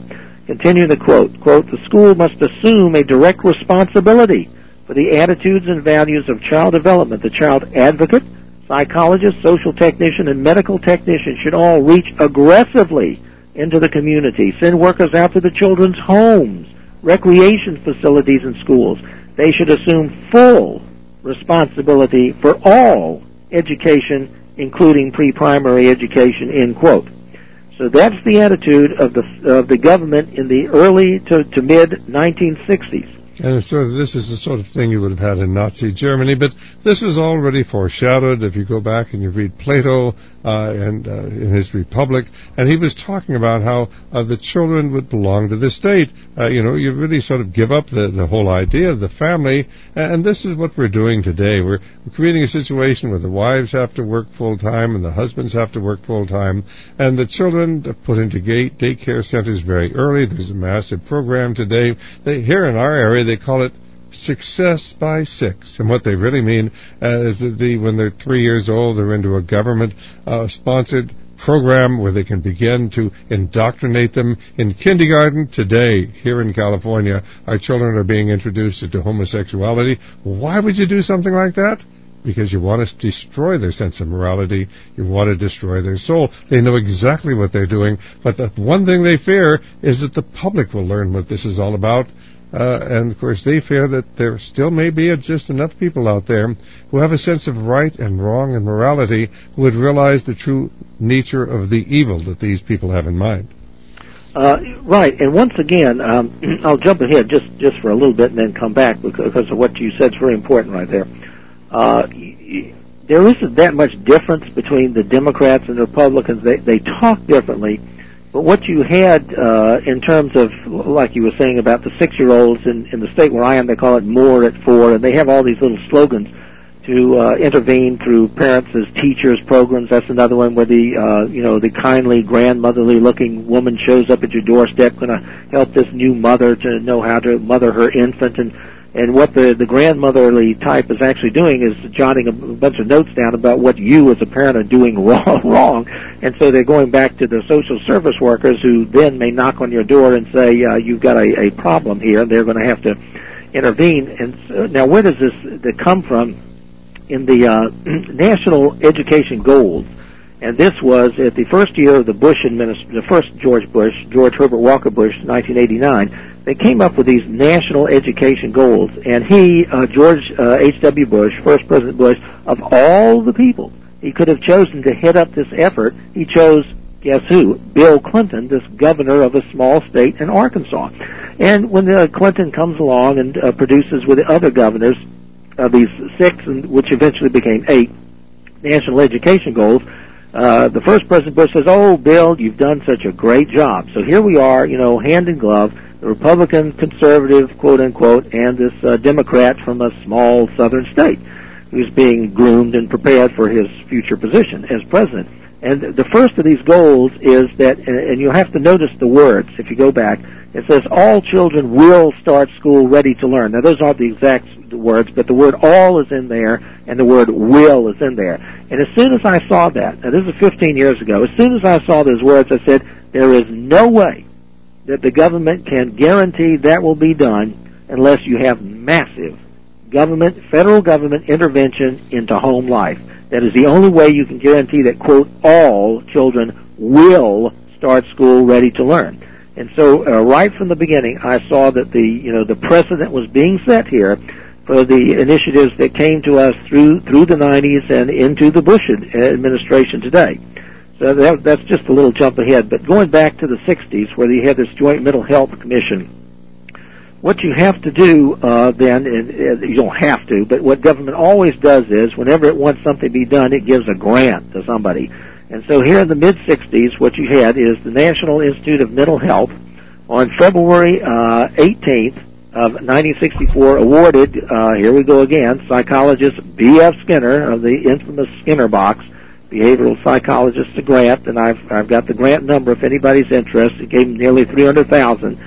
Continue the quote, the school must assume a direct responsibility for the attitudes and values of child development. The child advocate, psychologist, social technician, and medical technician should all reach aggressively into the community, send workers out to the children's homes, recreation facilities, and schools. They should assume full responsibility for all education, including pre-primary education, end quote. So that's the attitude of the government in the early to mid-1960s. And this is the sort of thing you would have had in Nazi Germany, but this was already foreshadowed if you go back and you read Plato in his Republic, and he was talking about how the children would belong to the state. You really sort of give up the whole idea of the family, and this is what we're doing today. We're creating a situation where the wives have to work full-time and the husbands have to work full-time, and the children are put into daycare centers very early. There's a massive program today. Here in our area, they call it Success by 6, and what they really mean is that when they're 3 years old, they're into a government-sponsored program where they can begin to indoctrinate them in kindergarten. Today, here in California, our children are being introduced into homosexuality. Why would you do something like that? Because you want to destroy their sense of morality. You want to destroy their soul. They know exactly what they're doing, but the one thing they fear is that the public will learn what this is all about. And, of course, they fear that there still may be just enough people out there who have a sense of right and wrong and morality who would realize the true nature of the evil that these people have in mind. Right, and once again, I'll jump ahead just for a little bit and then come back because of what you said is very important right there. There isn't that much difference between the Democrats and the Republicans. They talk differently. But what you had in terms of, like you were saying about the 6-year-olds in the state where I am, they call it More at 4, and they have all these little slogans to intervene through parents as teachers programs. That's another one where the kindly grandmotherly-looking woman shows up at your doorstep, going to help this new mother to know how to mother her infant, and what the grandmotherly type is actually doing is jotting a bunch of notes down about what you as a parent are doing wrong. And so they're going back to the social service workers who then may knock on your door and say, you've got a problem here, and they're going to have to intervene. And so, now where does this come from? In the National Education Goals, and this was at the first year of the first George Herbert Walker Bush, 1989, they came up with these national education goals, and George H.W. Bush, first President Bush, of all the people he could have chosen to head up this effort, he chose, guess who? Bill Clinton, this governor of a small state in Arkansas. And when Clinton comes along and produces with the other governors these 6, which eventually became 8, national education goals, the first President Bush says, "Oh, Bill, you've done such a great job." So here we are, hand in glove, the Republican, conservative, quote-unquote, and this Democrat from a small southern state who's being groomed and prepared for his future position as president. And the first of these goals is that, and you'll have to notice the words if you go back, it says, all children will start school ready to learn. Now, those aren't the exact words, but the word all is in there, and the word will is in there. And as soon as I saw that, now this is 15 years ago, as soon as I saw those words, I said, there is no way that the government can guarantee that will be done unless you have massive federal government intervention into home life. That is the only way you can guarantee that, quote, all children will start school ready to learn. And so right from the beginning, I saw that the precedent was being set here for the initiatives that came to us through the 90s and into the Bush administration today. So that's just a little jump ahead. But going back to the 60s, where you had this Joint Mental Health Commission, what you have to do then, and you don't have to, but what government always does is, whenever it wants something to be done, it gives a grant to somebody. And so here in the mid-60s, what you had is the National Institute of Mental Health on February 18th of 1964 awarded, here we go again, psychologist B.F. Skinner of the infamous Skinner box, behavioral psychologist, a grant, and I've got the grant number if anybody's interested. It gave him nearly $300,000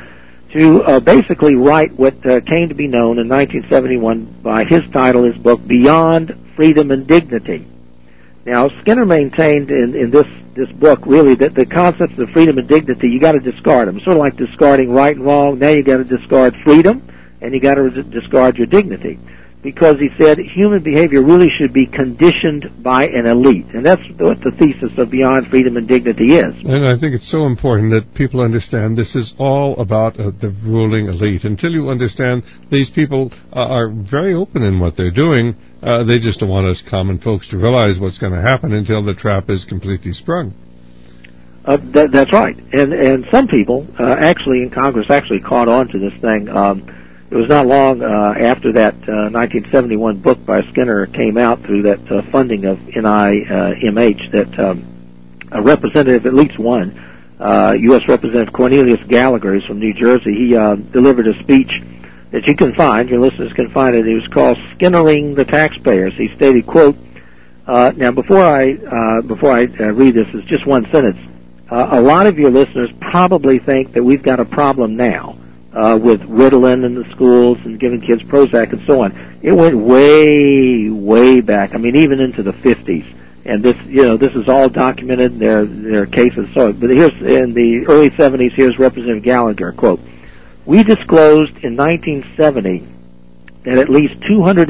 to basically write what came to be known in 1971 by his title, his book, Beyond Freedom and Dignity. Now, Skinner maintained in this book really that the concepts of freedom and dignity, you got to discard them. Sort of like discarding right and wrong. Now you got to discard freedom, and you got to discard your dignity. Because he said human behavior really should be conditioned by an elite. And that's what the thesis of Beyond Freedom and Dignity is. And I think it's so important that people understand this is all about the ruling elite. Until you understand these people are very open in what they're doing, they just don't want us common folks to realize what's going to happen until the trap is completely sprung. That's right. And some people actually in Congress actually caught on to this thing. It was not long after that 1971 book by Skinner came out through that funding of NIMH that a representative, at least one, U.S. Representative Cornelius Gallagher, who's from New Jersey, he delivered a speech that you can find, your listeners can find it. It was called Skinnering the Taxpayers. He stated, quote, now before I read this, it's just one sentence. A lot of your listeners probably think that we've got a problem now. With Ritalin in the schools and giving kids Prozac and so on. It went way, way back. I mean, even into the 50s. And this is all documented. There are cases. But here's in the early 70s. Here's Representative Gallagher, quote: "We disclosed in 1970 that at least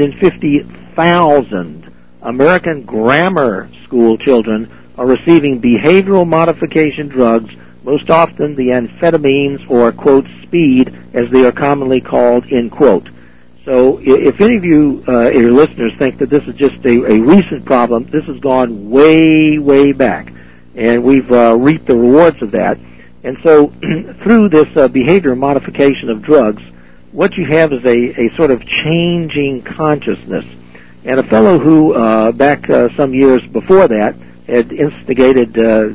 250,000 American grammar school children are receiving behavioral modification drugs, most often the amphetamines or, quote, speed, as they are commonly called, end quote." So if any of you, your listeners, think that this is just a recent problem, this has gone way, way back. And we've reaped the rewards of that. And so through this behavior modification of drugs, what you have is a sort of changing consciousness. And a fellow who, back some years before that, had instigated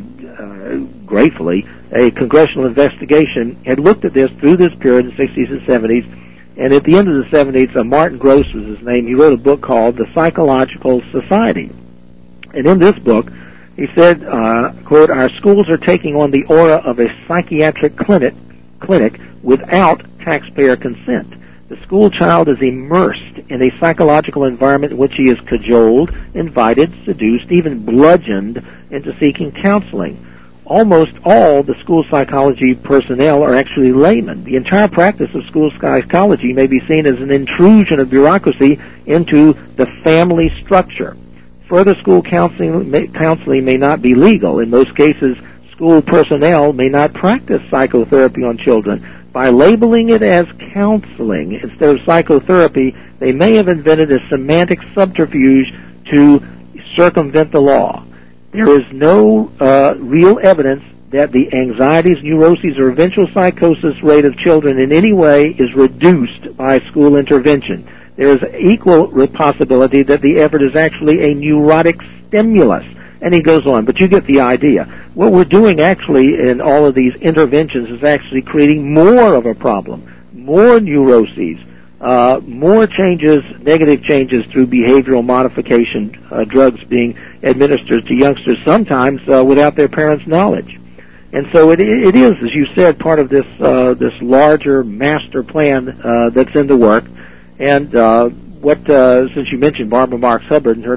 gratefully, a congressional investigation, had looked at this through this period, the 60s and 70s, and at the end of the 70s, Martin Gross was his name. He wrote a book called The Psychological Society. And in this book, he said, quote, "Our schools are taking on the aura of a psychiatric clinic without taxpayer consent. The school child is immersed in a psychological environment in which he is cajoled, invited, seduced, even bludgeoned into seeking counseling. Almost all the school psychology personnel are actually laymen. The entire practice of school psychology may be seen as an intrusion of bureaucracy into the family structure. Further school counseling may not be legal. In most cases, school personnel may not practice psychotherapy on children. By labeling it as counseling instead of psychotherapy, they may have invented a semantic subterfuge to circumvent the law. There is no real evidence that the anxieties, neuroses, or eventual psychosis rate of children in any way is reduced by school intervention. There is equal possibility that the effort is actually a neurotic stimulus." And he goes on, but you get the idea. What we're doing actually in all of these interventions is actually creating more of a problem, more neuroses, more changes, negative changes through behavioral modification, drugs being administered to youngsters, sometimes without their parents' knowledge. And so it is, as you said, part of this larger master plan that's in the work. And since you mentioned Barbara Marx Hubbard in her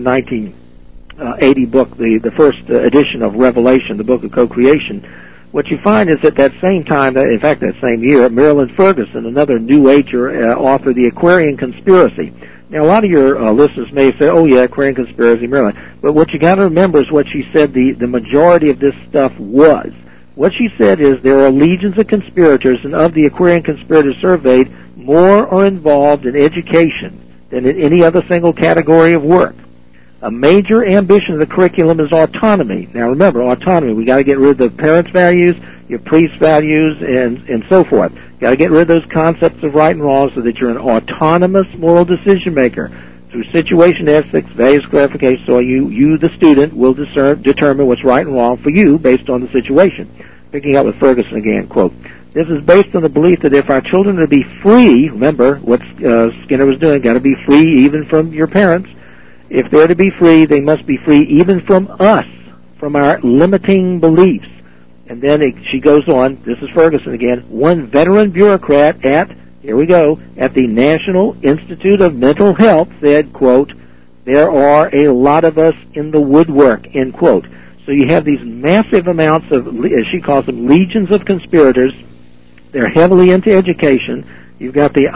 1980 book, the first edition of Revelation, the Book of Co-Creation, what you find is at that same time, in fact that same year, Marilyn Ferguson, another New Ager, authored The Aquarian Conspiracy. Now, a lot of your listeners may say, "Oh yeah, Aquarian Conspiracy, Marilyn." But what you got to remember is what she said the majority of this stuff was. What she said is there are legions of conspirators, and of the Aquarian conspirators surveyed, more are involved in education than in any other single category of work. A major ambition of the curriculum is autonomy. Now remember, autonomy, we got to get rid of the parents' values, your priest's values, and so forth. Got to get rid of those concepts of right and wrong so that you're an autonomous moral decision maker. Through situation ethics, values clarification, so you the student, will determine what's right and wrong for you based on the situation. Picking up with Ferguson again, quote, "This is based on the belief that if our children are to be free," remember what Skinner was doing, got to be free even from your parents. "If they're to be free, they must be free even from us, from our limiting beliefs." And then she goes on, this is Ferguson again, "One veteran bureaucrat at the National Institute of Mental Health said, quote, there are a lot of us in the woodwork, end quote. So you have these massive amounts of, as she calls them, legions of conspirators. They're heavily into education. You've got the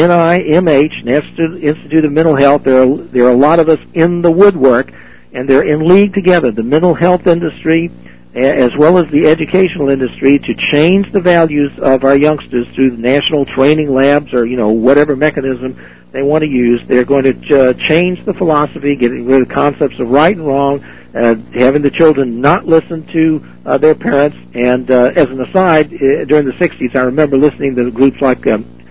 NIMH, National Institute of Mental Health. There are a lot of us in the woodwork, and they're in league together, the mental health industry as well as the educational industry, to change the values of our youngsters through the national training labs or, whatever mechanism they want to use. They're going to change the philosophy, getting rid of concepts of right and wrong, having the children not listen to their parents. And as an aside, during the 60s, I remember listening to groups like,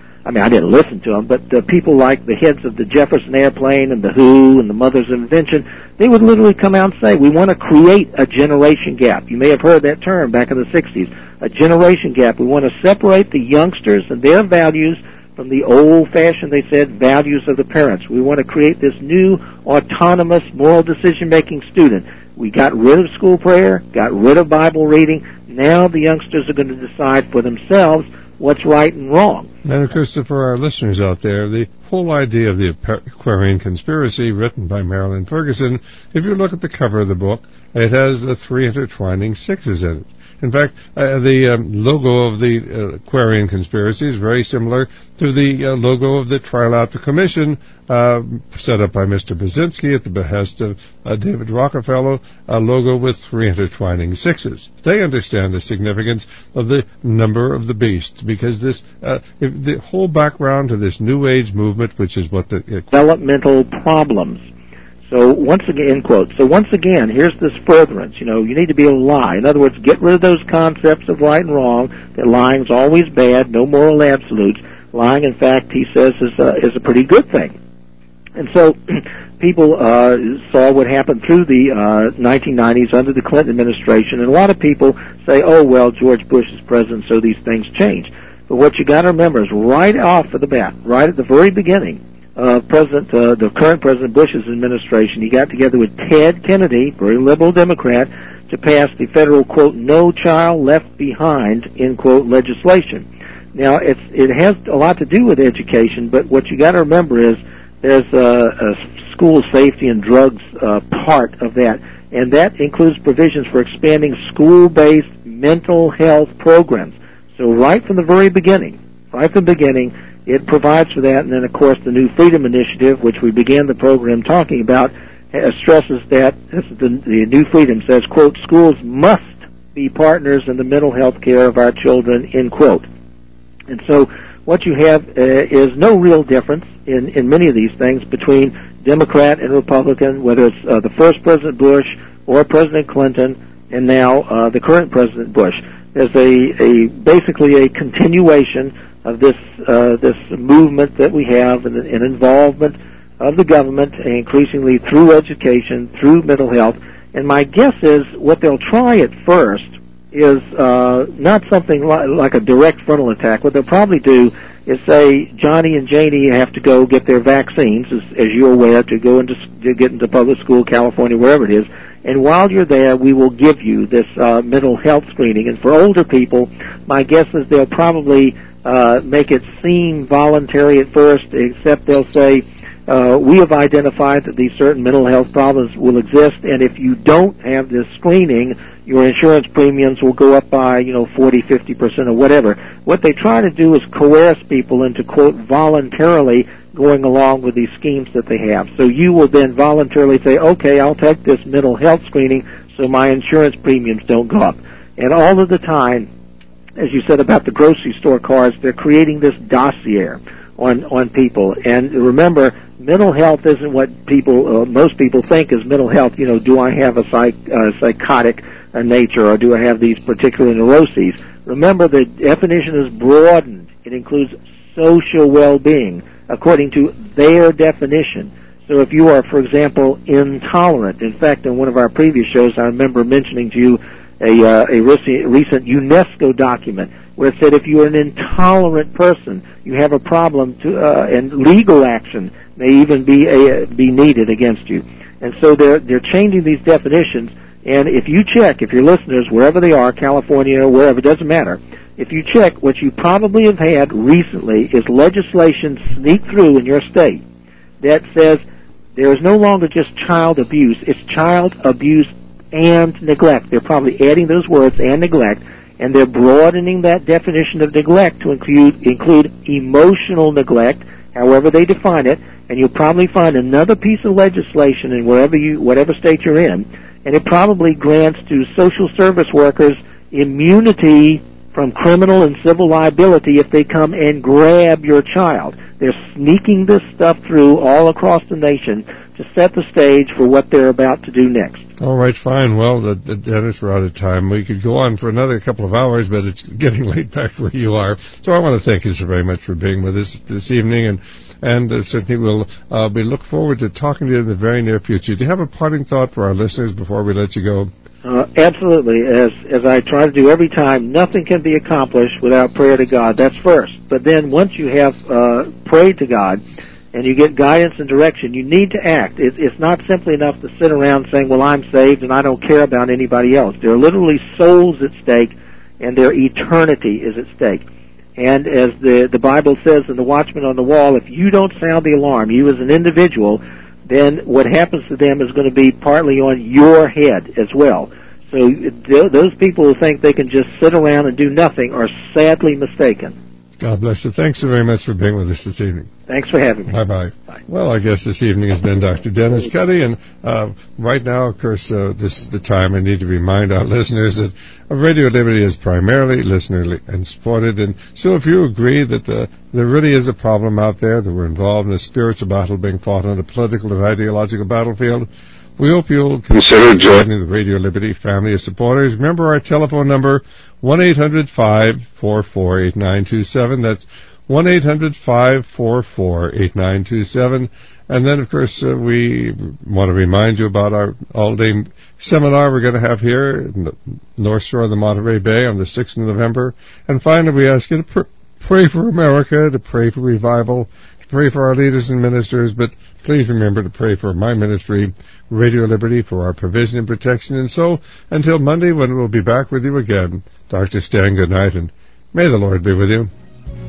I didn't listen to them, but people like the heads of the Jefferson Airplane and the Who and the Mothers of Invention, they would literally come out and say, we want to create a generation gap. You may have heard that term back in the 60s, a generation gap. We want to separate the youngsters and their values from the old-fashioned, they said, values of the parents. We want to create this new autonomous moral decision-making student. We got rid of school prayer, got rid of Bible reading. Now the youngsters are going to decide for themselves what's right and wrong. And of course, for our listeners out there, the whole idea of the Aquarian Conspiracy, written by Marilyn Ferguson, if you look at the cover of the book, it has the 3 intertwining sixes in it. In fact, the logo of the Aquarian Conspiracy is very similar to the logo of the Trilateral Commission set up by Mr. Brzezinski at the behest of David Rockefeller, a logo with 3 intertwining sixes. They understand the significance of the number of the beast, because this the whole background to this New Age movement, which is what the developmental problems. So once again, quote, so once again, here's this furtherance. You need to be able to lie. In other words, get rid of those concepts of right and wrong, that lying's always bad, no moral absolutes. Lying, in fact, he says, is a pretty good thing. And so people saw what happened through the 1990s under the Clinton administration, and a lot of people say, oh, well, George Bush is president, so these things change. But what you got to remember is right off of the bat, right at the very beginning, the current President Bush's administration, he got together with Ted Kennedy, very liberal Democrat, to pass the federal, quote, No Child Left Behind, end quote, legislation. Now, it has a lot to do with education, but what you got to remember is there's a school safety and drugs part of that, and that includes provisions for expanding school-based mental health programs. So right from the very beginning, it provides for that, and then, of course, the New Freedom Initiative, which we began the program talking about, stresses that the New Freedom says, quote, schools must be partners in the mental health care of our children, end quote. And so what you have is no real difference in many of these things between Democrat and Republican, whether it's the first President Bush or President Clinton and now the current President Bush. There's basically a continuation of this movement that we have and involvement of the government, increasingly through education, through mental health. And my guess is what they'll try at first is not something like a direct frontal attack. What they'll probably do is say Johnny and Janie have to go get their vaccines, as you're aware, to get into public school, California, wherever it is. And while you're there, we will give you this mental health screening. And for older people, my guess is they'll probably make it seem voluntary at first, except they'll say, we have identified that these certain mental health problems will exist, and if you don't have this screening, your insurance premiums will go up by, 40, 50% or whatever. What they try to do is coerce people into, quote, voluntarily going along with these schemes that they have. So you will then voluntarily say, okay, I'll take this mental health screening so my insurance premiums don't go up. And all of the time, as you said about the grocery store cards, they're creating this dossier on people. And remember, mental health isn't what most people think is mental health. Do I have a psychotic nature, or do I have these particular neuroses? Remember, the definition is broadened. It includes social well-being, according to their definition. So if you are, for example, intolerant, in fact, in one of our previous shows, I remember mentioning to you a recent UNESCO document where it said if you are an intolerant person, you have a problem, and legal action may even be needed against you. And so they're changing these definitions. And if your listeners, wherever they are, California or wherever, it doesn't matter, if you check, what you probably have had recently is legislation sneak through in your state that says there is no longer just child abuse. It's child abuse and neglect. They're probably adding those words, and neglect, and they're broadening that definition of neglect to include emotional neglect, however they define it, and you'll probably find another piece of legislation in whatever state you're in, and it probably grants to social service workers immunity from criminal and civil liability if they come and grab your child. They're sneaking this stuff through all across the nation to set the stage for what they're about to do next. All right, fine. Well, Dennis, we're out of time. We could go on for another couple of hours, but it's getting late back where you are. So I want to thank you so very much for being with us this evening, and certainly we look forward to talking to you in the very near future. Do you have a parting thought for our listeners before we let you go? Absolutely. As I try to do every time, nothing can be accomplished without prayer to God. That's first. But then once you have prayed to God and you get guidance and direction, you need to act. It's not simply enough to sit around saying, well, I'm saved and I don't care about anybody else. There are literally souls at stake, and their eternity is at stake. And as the Bible says in the Watchman on the Wall, if you don't sound the alarm, you as an individual, then what happens to them is going to be partly on your head as well. So those people who think they can just sit around and do nothing are sadly mistaken. God bless you. Thanks so very much for being with us this evening. Thanks for having me. Bye-bye. Bye. Well, I guess this evening has been Dr. Dennis Cuddy, and right now, of course, this is the time I need to remind our listeners that Radio Liberty is primarily listener and supported, and so if you agree that there really is a problem out there, that we're involved in a spiritual battle being fought on a political and ideological battlefield, we hope you'll consider joining the Radio Liberty family of supporters. Remember our telephone number, 1-800-544-8927. That's 1-800-544-8927. And then, of course, we want to remind you about our all-day seminar we're going to have here in the North Shore of the Monterey Bay on the 6th of November. And finally, we ask you to pray for America, to pray for revival, to pray for our leaders and ministers, but please remember to pray for my ministry, Radio Liberty, for our provision and protection. And so, until Monday, when we'll be back with you again, Dr. Stan, good night, and may the Lord be with you.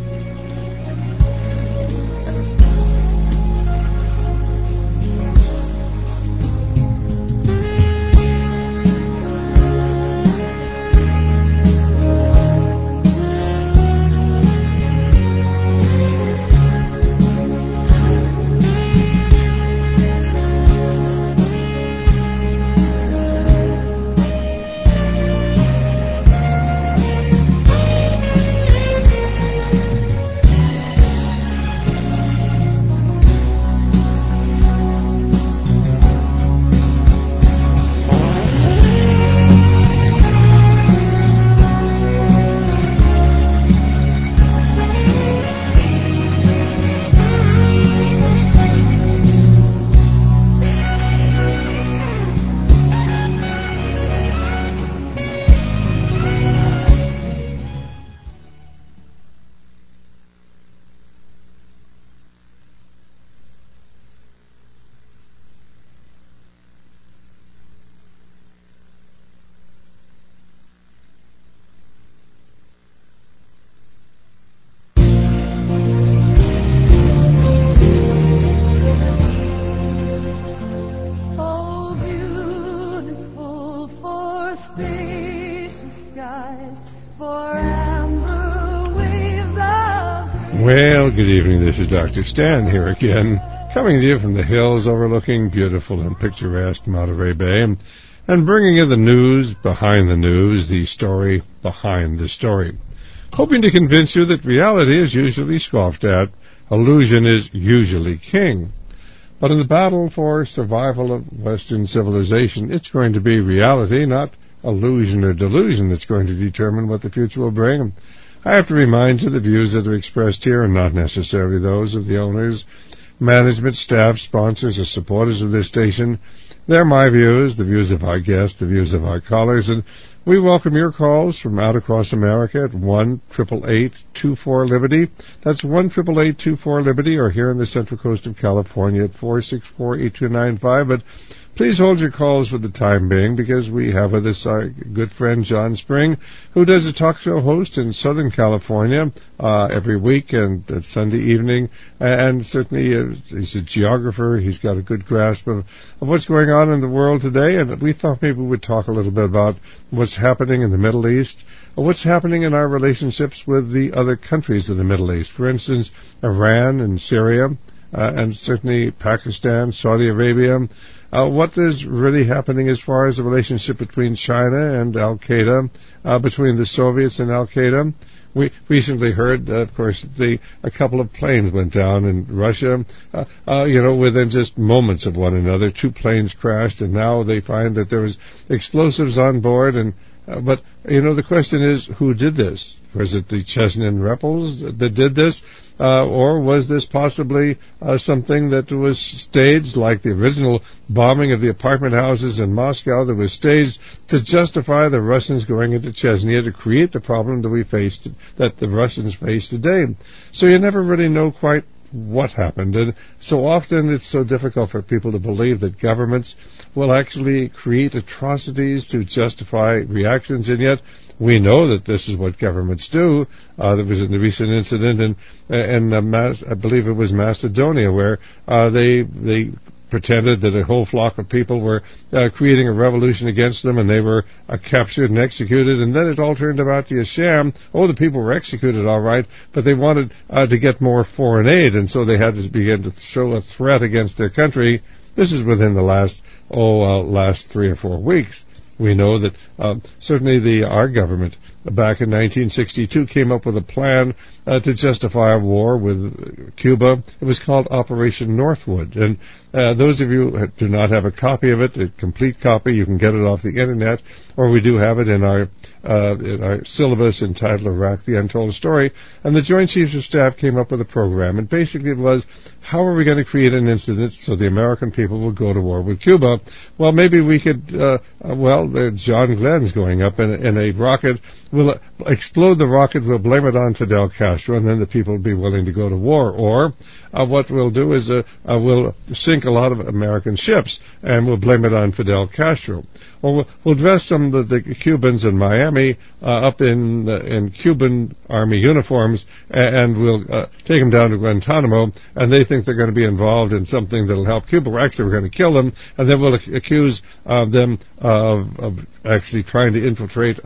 Well, good evening. This is Dr. Stan here again, coming to you from the hills overlooking beautiful and picturesque Monterey Bay, and bringing you the news behind the news, the story behind the story, hoping to convince you that reality is usually scoffed at, illusion is usually king. But in the battle for survival of Western civilization, it's going to be reality, not illusion or delusion, that's going to determine what the future will bring. I have to remind you the views that are expressed here are not necessarily those of the owners, management, staff, sponsors, or supporters of this station. They're my views, the views of our guests, the views of our callers, and we welcome your calls from out across America at 1-888-24-LIBERTY. That's 1-888-24-LIBERTY, or here in the Central Coast of California at 464-8295. But please hold your calls for the time being, because we have with us our good friend John Spring, who does a talk show host in Southern California every week and Sunday evening, and certainly he's a geographer. He's got a good grasp of what's going on in the world today, and we thought maybe we would talk a little bit about what's happening in the Middle East, what's happening in our relationships with the other countries of the Middle East. For instance, Iran and Syria, and certainly Pakistan, Saudi Arabia. What is really happening as far as the relationship between China and Al-Qaeda, between the Soviets and Al-Qaeda? We recently heard, of course, a couple of planes went down in Russia, within just moments of one another. 2 planes crashed, and now they find that there was explosives on board. But the question is, who did this? Was it the Chechen rebels that did this? Or was this possibly something that was staged, like the original bombing of the apartment houses in Moscow, that was staged to justify the Russians going into Chechnya to create the problem that the Russians face today? So you never really know quite what happened. And so often it's so difficult for people to believe that governments will actually create atrocities to justify reactions, and yet we know that this is what governments do. There was a recent incident I believe it was Macedonia, where they pretended that a whole flock of people were creating a revolution against them, and they were captured and executed, and then it all turned out to be a sham. The people were executed all right, but they wanted to get more foreign aid, and so they had to begin to show a threat against their country. This is within the last 3 or 4 weeks. We know that certainly our government back in 1962 came up with a plan to justify a war with Cuba. It was called Operation Northwood. And those of you who do not have a copy of it, a complete copy, you can get it off the Internet, or we do have it in our syllabus entitled Iraq, the Untold Story. And the Joint Chiefs of Staff came up with a program, and basically it was, how are we going to create an incident so the American people will go to war with Cuba? Well, maybe we could, John Glenn's going up in a rocket. We'll explode the rocket, we'll blame it on Fidel Castro, and then the people will be willing to go to war. Or what we'll do is we'll sink a lot of American ships, and we'll blame it on Fidel Castro. Or we'll dress some of the Cubans in Miami up in Cuban Army uniforms, and we'll take them down to Guantanamo, and they think they're going to be involved in something that will help Cuba. We're going to kill them, and then we'll accuse them of actually trying to infiltrate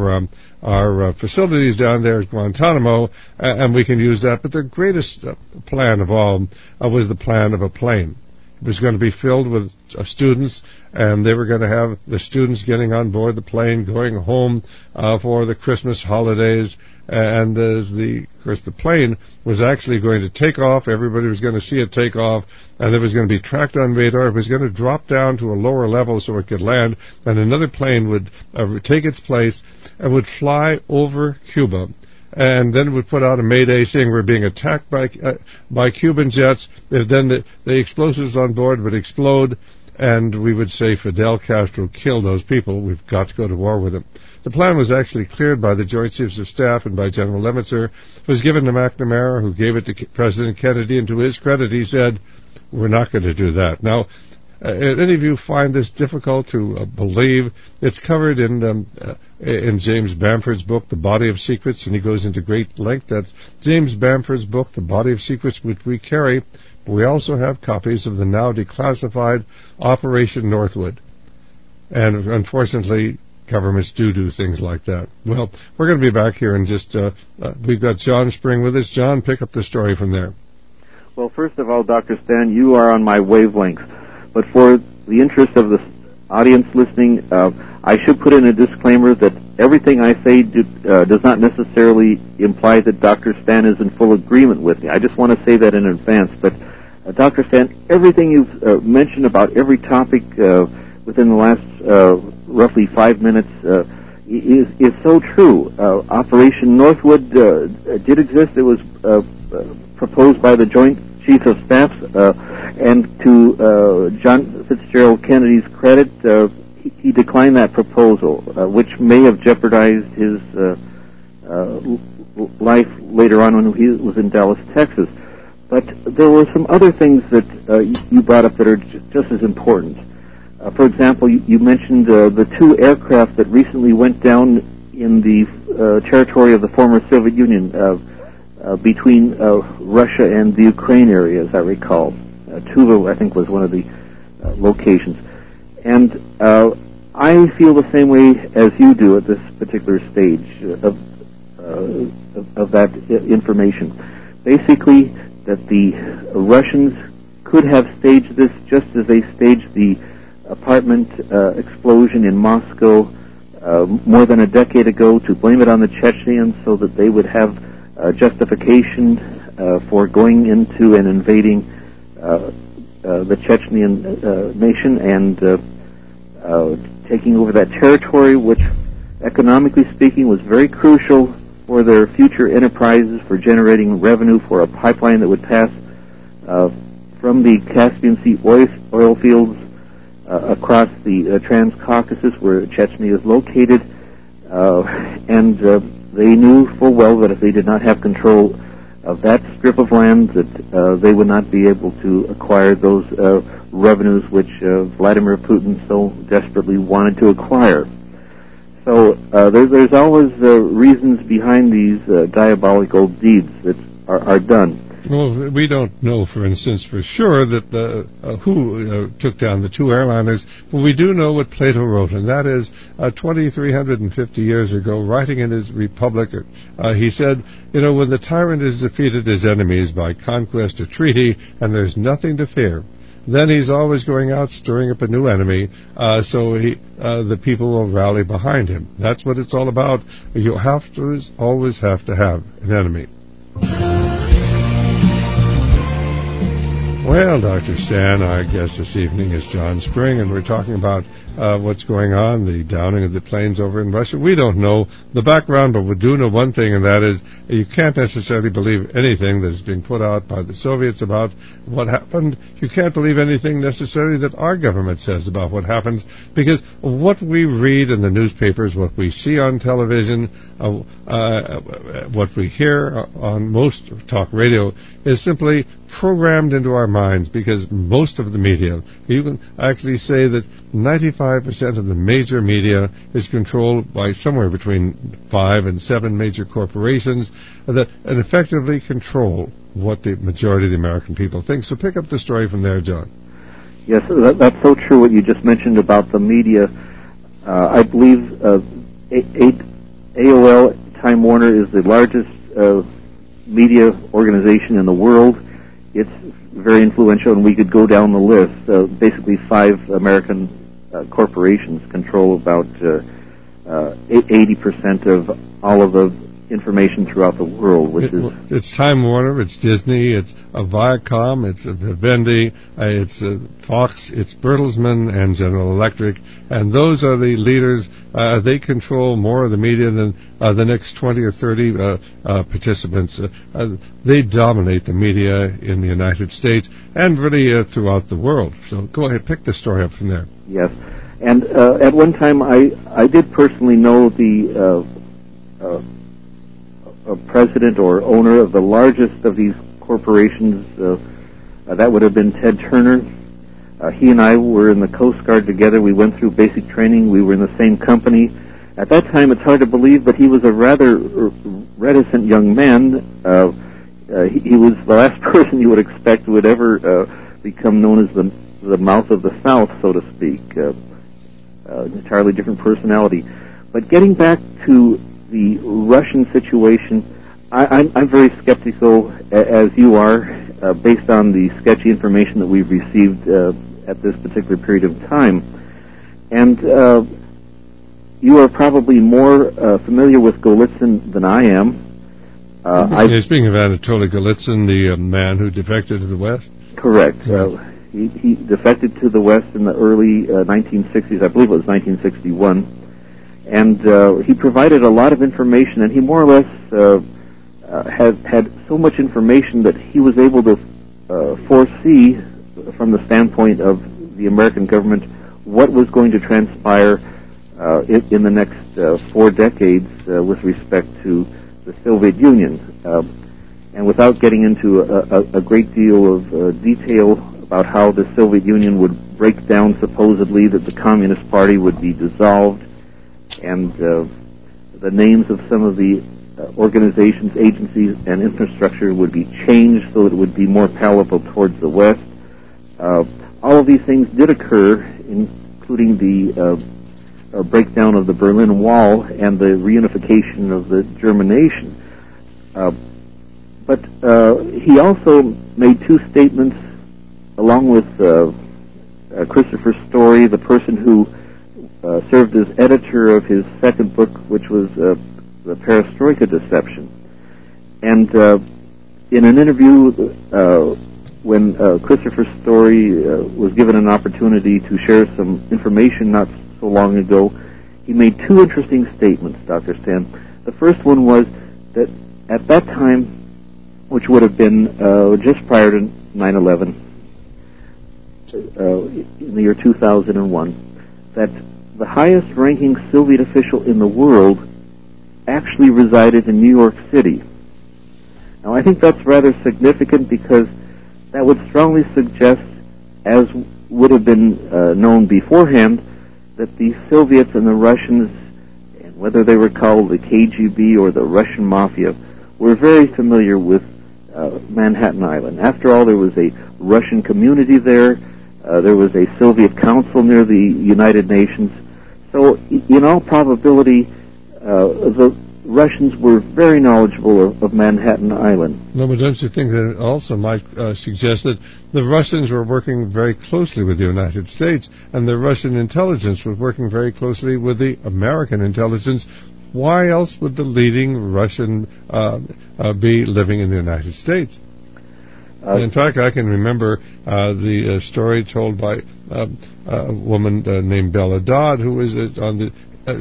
our facilities down there at Guantanamo, and we can use that. But the greatest plan of all was the plan of a plane. It was going to be filled with students, and they were going to have the students getting on board the plane, going home for the Christmas holidays. And of course, the plane was actually going to take off. Everybody was going to see it take off, and it was going to be tracked on radar. It was going to drop down to a lower level so it could land, and another plane would take its place and would fly over Cuba. And then would put out a mayday saying we're being attacked by Cuban jets. Then the explosives on board would explode, and we would say Fidel Castro killed those people. We've got to go to war with him. The plan was actually cleared by the Joint Chiefs of Staff and by General Lemitzer. It was given to McNamara, who gave it to President Kennedy, and to his credit, he said, we're not going to do that. Now, any of you find this difficult to believe? It's covered in James Bamford's book, The Body of Secrets, and he goes into great length. That's James Bamford's book, The Body of Secrets, which we carry. But we also have copies of the now declassified Operation Northwood. And unfortunately, governments do things like that. Well, we're going to be back here in just, we've got John Spring with us. John, pick up the story from there. Well, first of all, Dr. Stan, you are on my wavelength. But for the interest of the audience listening, I should put in a disclaimer that everything I say does not necessarily imply that Dr. Stan is in full agreement with me. I just want to say that in advance. But, Dr. Stan, everything you've mentioned about every topic within the last roughly 5 minutes is so true. Operation Northwood did exist. It was proposed by the Joint Chiefs of Staff, and to John Fitzgerald Kennedy's credit, he declined that proposal, which may have jeopardized his life later on when he was in Dallas, Texas. But there were some other things that you brought up that are just as important. For example, you mentioned the two aircraft that recently went down in the territory of the former Soviet Union between Russia and the Ukraine area, as I recall. Tuva, I think, was one of the locations. And I feel the same way as you do at this particular stage of that information. Basically, that the Russians could have staged this just as they staged the apartment explosion in Moscow more than a decade ago, to blame it on the Chechens so that they would have justification for going into and invading the Chechnyan nation and taking over that territory, which, economically speaking, was very crucial for their future enterprises, for generating revenue for a pipeline that would pass from the Caspian Sea oil fields across the Transcaucasus, where Chechnya is located, and they knew full well that if they did not have control of that strip of land, that they would not be able to acquire those revenues which Vladimir Putin so desperately wanted to acquire. So there's always reasons behind these diabolical deeds that are done. Well, we don't know, for instance, for sure that who took down the two airliners, but we do know what Plato wrote, and that is 2,350 years ago, writing in his Republic, he said, when the tyrant has defeated his enemies by conquest or treaty, and there's nothing to fear, then he's always going out stirring up a new enemy, so the people will rally behind him. That's what it's all about. You always have to have an enemy. Well, Dr. Stan, our guest this evening is John Spring, and we're talking about what's going on, the downing of the planes over in Russia. We don't know the background, but we do know one thing, and that is you can't necessarily believe anything that's being put out by the Soviets about what happened. You can't believe anything necessarily that our government says about what happens, because what we read in the newspapers, what we see on television, what we hear on most talk radio is simply programmed into our minds, because most of the media, you can actually say that 95% of the major media is controlled by somewhere between 5 and 7 major corporations that effectively control what the majority of the American people think. So pick up the story from there, John. Yes, that's so true what you just mentioned about the media. I believe AOL, Time Warner, is the largest media organization in the world. It's very influential, and we could go down the list. Basically, 5 American corporations control about 80% of all of the information throughout the world, which is... It's Time Warner, it's Disney, it's Viacom, it's Vivendi, it's Fox, it's Bertelsmann, and General Electric, and those are the leaders. They control more of the media than the next 20 or 30 participants. They dominate the media in the United States and really throughout the world. So go ahead, pick the story up from there. Yes, and at one time I did personally know the president or owner of the largest of these corporations. That would have been Ted Turner. He and I were in the Coast Guard together. We went through basic training. We were in the same company. At that time, it's hard to believe, but he was a rather reticent young man. He was the last person you would expect would ever become known as the mouth of the South, so to speak. Entirely different personality. But getting back to the Russian situation, I'm very skeptical, as you are, based on the sketchy information that we've received at this particular period of time. And you are probably more familiar with Golitsyn than I am. Speaking of Anatoly Golitsyn, the man who defected to the West? Correct. He defected to the West in the early 1960s. I believe it was 1961. And he provided a lot of information, and he more or less had so much information that he was able to foresee, from the standpoint of the American government, what was going to transpire in the next 4 decades with respect to the Soviet Union. And without getting into a great deal of detail about how the Soviet Union would breakdown, supposedly, that the Communist Party would be dissolved, and the names of some of the organizations, agencies, and infrastructure would be changed so that it would be more palatable towards the West. All of these things did occur, including the breakdown of the Berlin Wall and the reunification of the German nation. But he also made two statements, along with Christopher Story, the person who served as editor of his second book, which was the Perestroika Deception. And in an interview when Christopher Story was given an opportunity to share some information not so long ago, he made two interesting statements, Dr. Stan. The first one was that at that time, which would have been just prior to 9/11, in the year 2001, that the highest-ranking Soviet official in the world actually resided in New York City. Now, I think that's rather significant because that would strongly suggest, as would have been known beforehand, that the Soviets and the Russians, and whether they were called the KGB or the Russian Mafia, were very familiar with Manhattan Island. After all, there was a Russian community there. There was a Soviet council near the United Nations. So, in all probability, the Russians were very knowledgeable of Manhattan Island. No, but don't you think that it also might suggest that the Russians were working very closely with the United States, and the Russian intelligence was working very closely with the American intelligence? Why else would the leading Russian be living in the United States? In fact, I can remember the story told by a woman named Bella Dodd, who was on the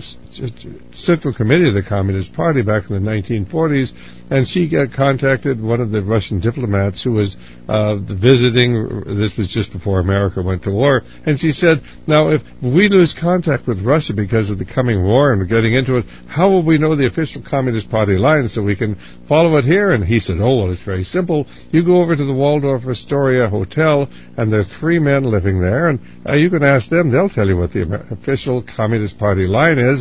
Central Committee of the Communist Party back in the 1940s, and she contacted one of the Russian diplomats who was visiting. This was just before America went to war, and she said, now, if we lose contact with Russia because of the coming war and we're getting into it, how will we know the official Communist Party line so we can follow it here? And he said, oh, well, it's very simple. You go over to the Waldorf Astoria Hotel, and there's 3 men living there, and you can ask them. They'll tell you what the official Communist Party line is.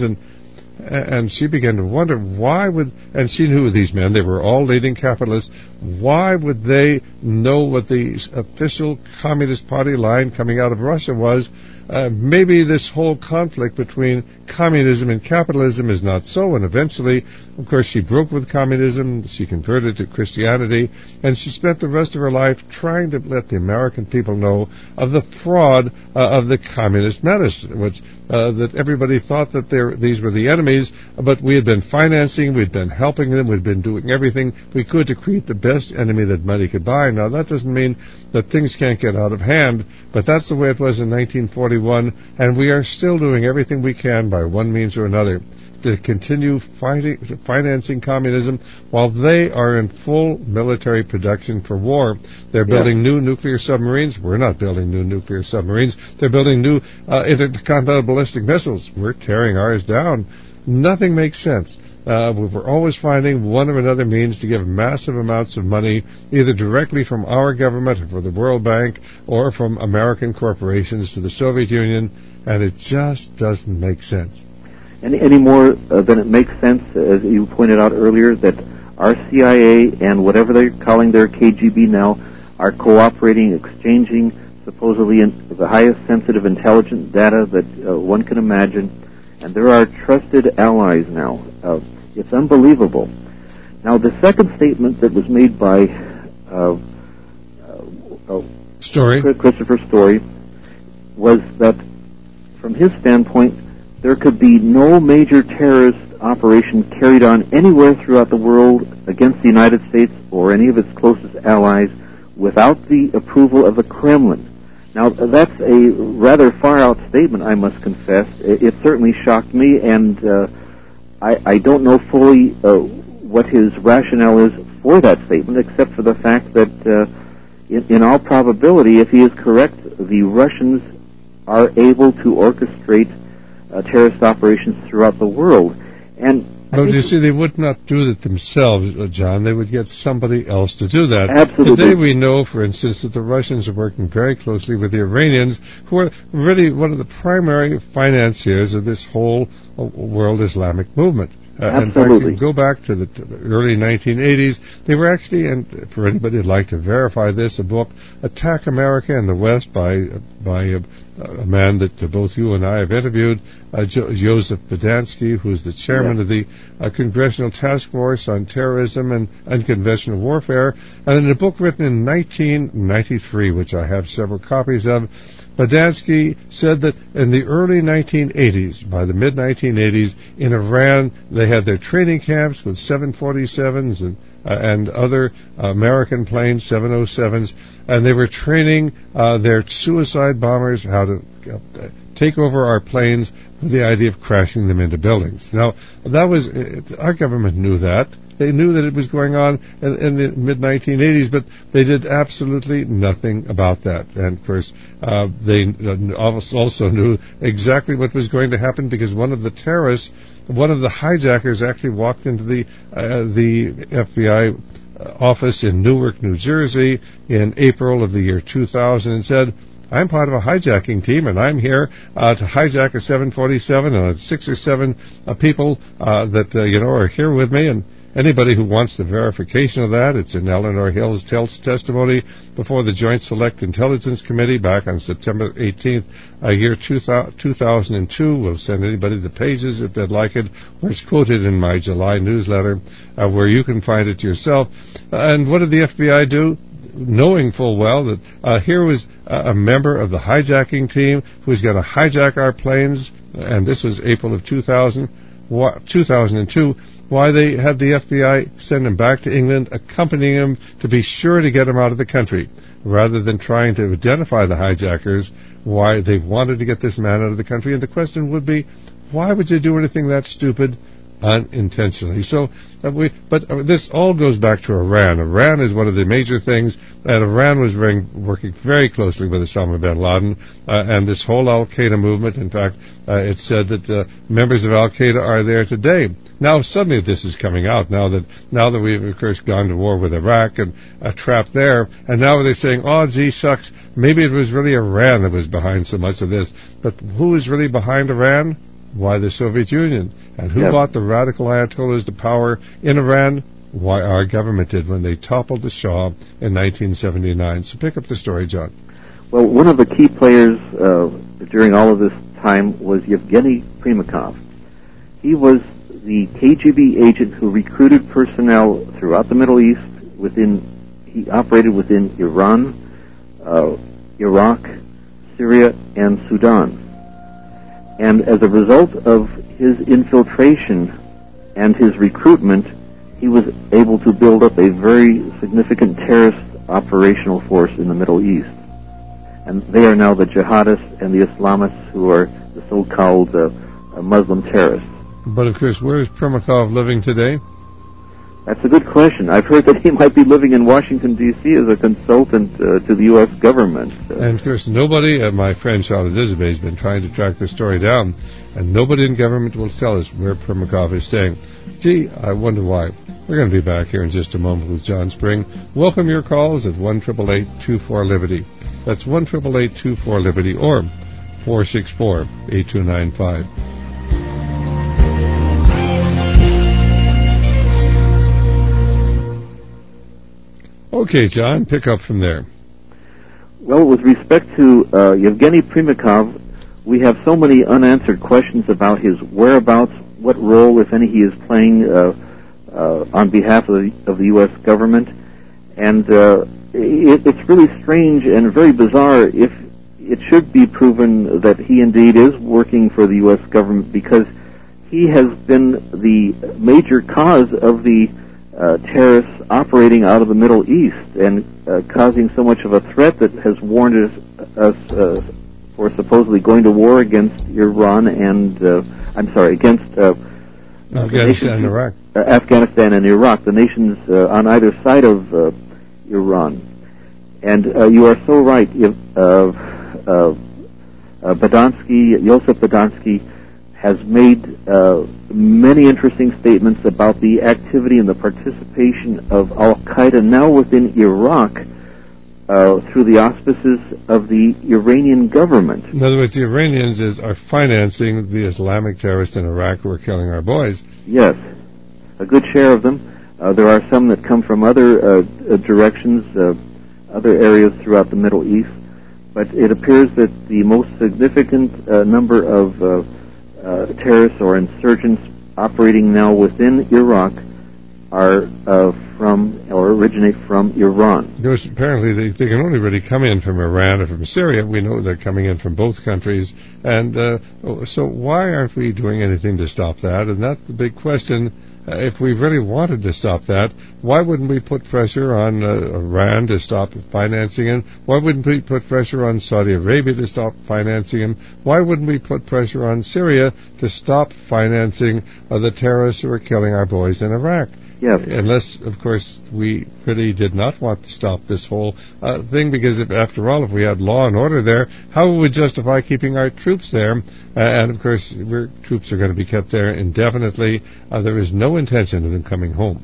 And she began to wonder, why would, and she knew these men, they were all leading capitalists, why would they know what the official Communist Party line coming out of Russia was? Maybe this whole conflict between communism and capitalism is not so, and eventually, of course, she broke with communism, she converted to Christianity, and she spent the rest of her life trying to let the American people know of the fraud of the communist medicine, which that everybody thought that these were the enemies, but we had been financing, we'd been helping them, we'd been doing everything we could to create the best enemy that money could buy. Now, that doesn't mean that things can't get out of hand, but that's the way it was in 1941, and we are still doing everything we can by one means or another to continue financing communism while they are in full military production for war. They're building new nuclear submarines. We're not building new nuclear submarines. They're building new intercontinental ballistic missiles. We're tearing ours down. Nothing makes sense. We're always finding one or another means to give massive amounts of money, either directly from our government or from the World Bank or from American corporations to the Soviet Union, and it just doesn't make sense. Any more than it makes sense, as you pointed out earlier, that our CIA and whatever they're calling their KGB now are cooperating, exchanging supposedly the highest sensitive intelligence data that one can imagine, and there are trusted allies now. It's unbelievable. Now, the second statement that was made by Christopher Story was that, from his standpoint, there could be no major terrorist operation carried on anywhere throughout the world against the United States or any of its closest allies without the approval of the Kremlin. Now, that's a rather far-out statement, I must confess. It certainly shocked me, and I don't know fully what his rationale is for that statement, except for the fact that, in all probability, if he is correct, the Russians are able to orchestrate terrorist operations throughout the world. And But you see, they would not do it themselves, John. They would get somebody else to do that. Absolutely. Today we know, for instance, that the Russians are working very closely with the Iranians, who are really one of the primary financiers of this whole world Islamic movement. In fact, you can go back to the early 1980s. They were actually, and for anybody who'd like to verify this, a book, Attack America and the West, by a man that both you and I have interviewed, Joseph Bodansky, who's the chairman of the Congressional Task Force on Terrorism and Unconventional Warfare. And in a book written in 1993, which I have several copies of, Bodansky said that in the early 1980s, by the mid-1980s, in Iran, they had their training camps with 747s and other American planes, 707s, and they were training their suicide bombers how to take over our planes with the idea of crashing them into buildings. Now, that was, our government knew that. They knew that it was going on in the mid-1980s, but they did absolutely nothing about that. And, of course, they also knew exactly what was going to happen, because one of the terrorists, one of the hijackers, actually walked into the FBI office in Newark, New Jersey in April of the year 2000 and said, "I'm part of a hijacking team, and I'm here to hijack a 747 and 6 or 7 people that are here with me." And anybody who wants the verification of that, it's in Eleanor Hill's testimony before the Joint Select Intelligence Committee back on September 18th, year 2002. We'll send anybody the pages if they'd like it, where it's quoted in my July newsletter, where you can find it yourself. And what did the FBI do? Knowing full well that here was a member of the hijacking team who was going to hijack our planes, and this was April of 2002, why they had the FBI send him back to England, accompanying him to be sure to get him out of the country, rather than trying to identify the hijackers, why they wanted to get this man out of the country. And the question would be, why would you do anything that stupid unintentionally? So, but this all goes back to Iran. Iran is one of the major things, and Iran was working very closely with Osama bin Laden and this whole Al-Qaeda movement. In fact, it's said that members of Al-Qaeda are there today. Now, suddenly this is coming out, now that we've, of course, gone to war with Iraq and trapped there, and now they're saying, oh, gee, shucks, maybe it was really Iran that was behind so much of this. But who is really behind Iran? Why, the Soviet Union. And who brought the radical Ayatollahs to power in Iran? Why, our government did when they toppled the Shah in 1979. So pick up the story, John. Well, one of the key players during all of this time was Yevgeny Primakov. He was the KGB agent who recruited personnel throughout the Middle East. He operated within Iran, Iraq, Syria, and Sudan. And as a result of his infiltration and his recruitment, he was able to build up a very significant terrorist operational force in the Middle East. And they are now the jihadists and the Islamists, who are the so-called Muslim terrorists. But, of course, where is Primakov living today? That's a good question. I've heard that he might be living in Washington, D.C. as a consultant to the U.S. government. And, of course, nobody, my friend Charlotte Isabey has been trying to track this story down, and nobody in government will tell us where Primakov is staying. Gee, I wonder why. We're going to be back here in just a moment with John Spring. Welcome your calls at 1-888-24-LIBERTY. That's 1-888-24-LIBERTY or 464-8295. Okay, John, pick up from there. Well, with respect to Yevgeny Primakov, we have so many unanswered questions about his whereabouts, what role, if any, he is playing on behalf of the U.S. government. And it's really strange and very bizarre if it should be proven that he indeed is working for the U.S. government, because he has been the major cause of the terrorists operating out of the Middle East and causing so much of a threat that has warned us for supposedly going to war against Iran and against Afghanistan and Iraq. Afghanistan and Iraq, the nations on either side of Iran. And you are so right. Joseph Bodansky has made many interesting statements about the activity and the participation of Al-Qaeda now within Iraq through the auspices of the Iranian government. In other words, the Iranians are financing the Islamic terrorists in Iraq who are killing our boys. Yes, a good share of them. There are some that come from other directions, other areas throughout the Middle East. But it appears that the most significant number of terrorists or insurgents operating now within Iraq are from or originate from Iran. Because apparently they can only really come in from Iran or from Syria. We know they're coming in from both countries. And so why aren't we doing anything to stop that? And that's the big question. If we really wanted to stop that, why wouldn't we put pressure on Iran to stop financing him? Why wouldn't we put pressure on Saudi Arabia to stop financing him? Why wouldn't we put pressure on Syria to stop financing the terrorists who are killing our boys in Iraq? Yes. Unless, of course, we really did not want to stop this whole thing, because after all, if we had law and order there, how would we justify keeping our troops there? And, of course, troops are going to be kept there indefinitely. There is no intention of them coming home.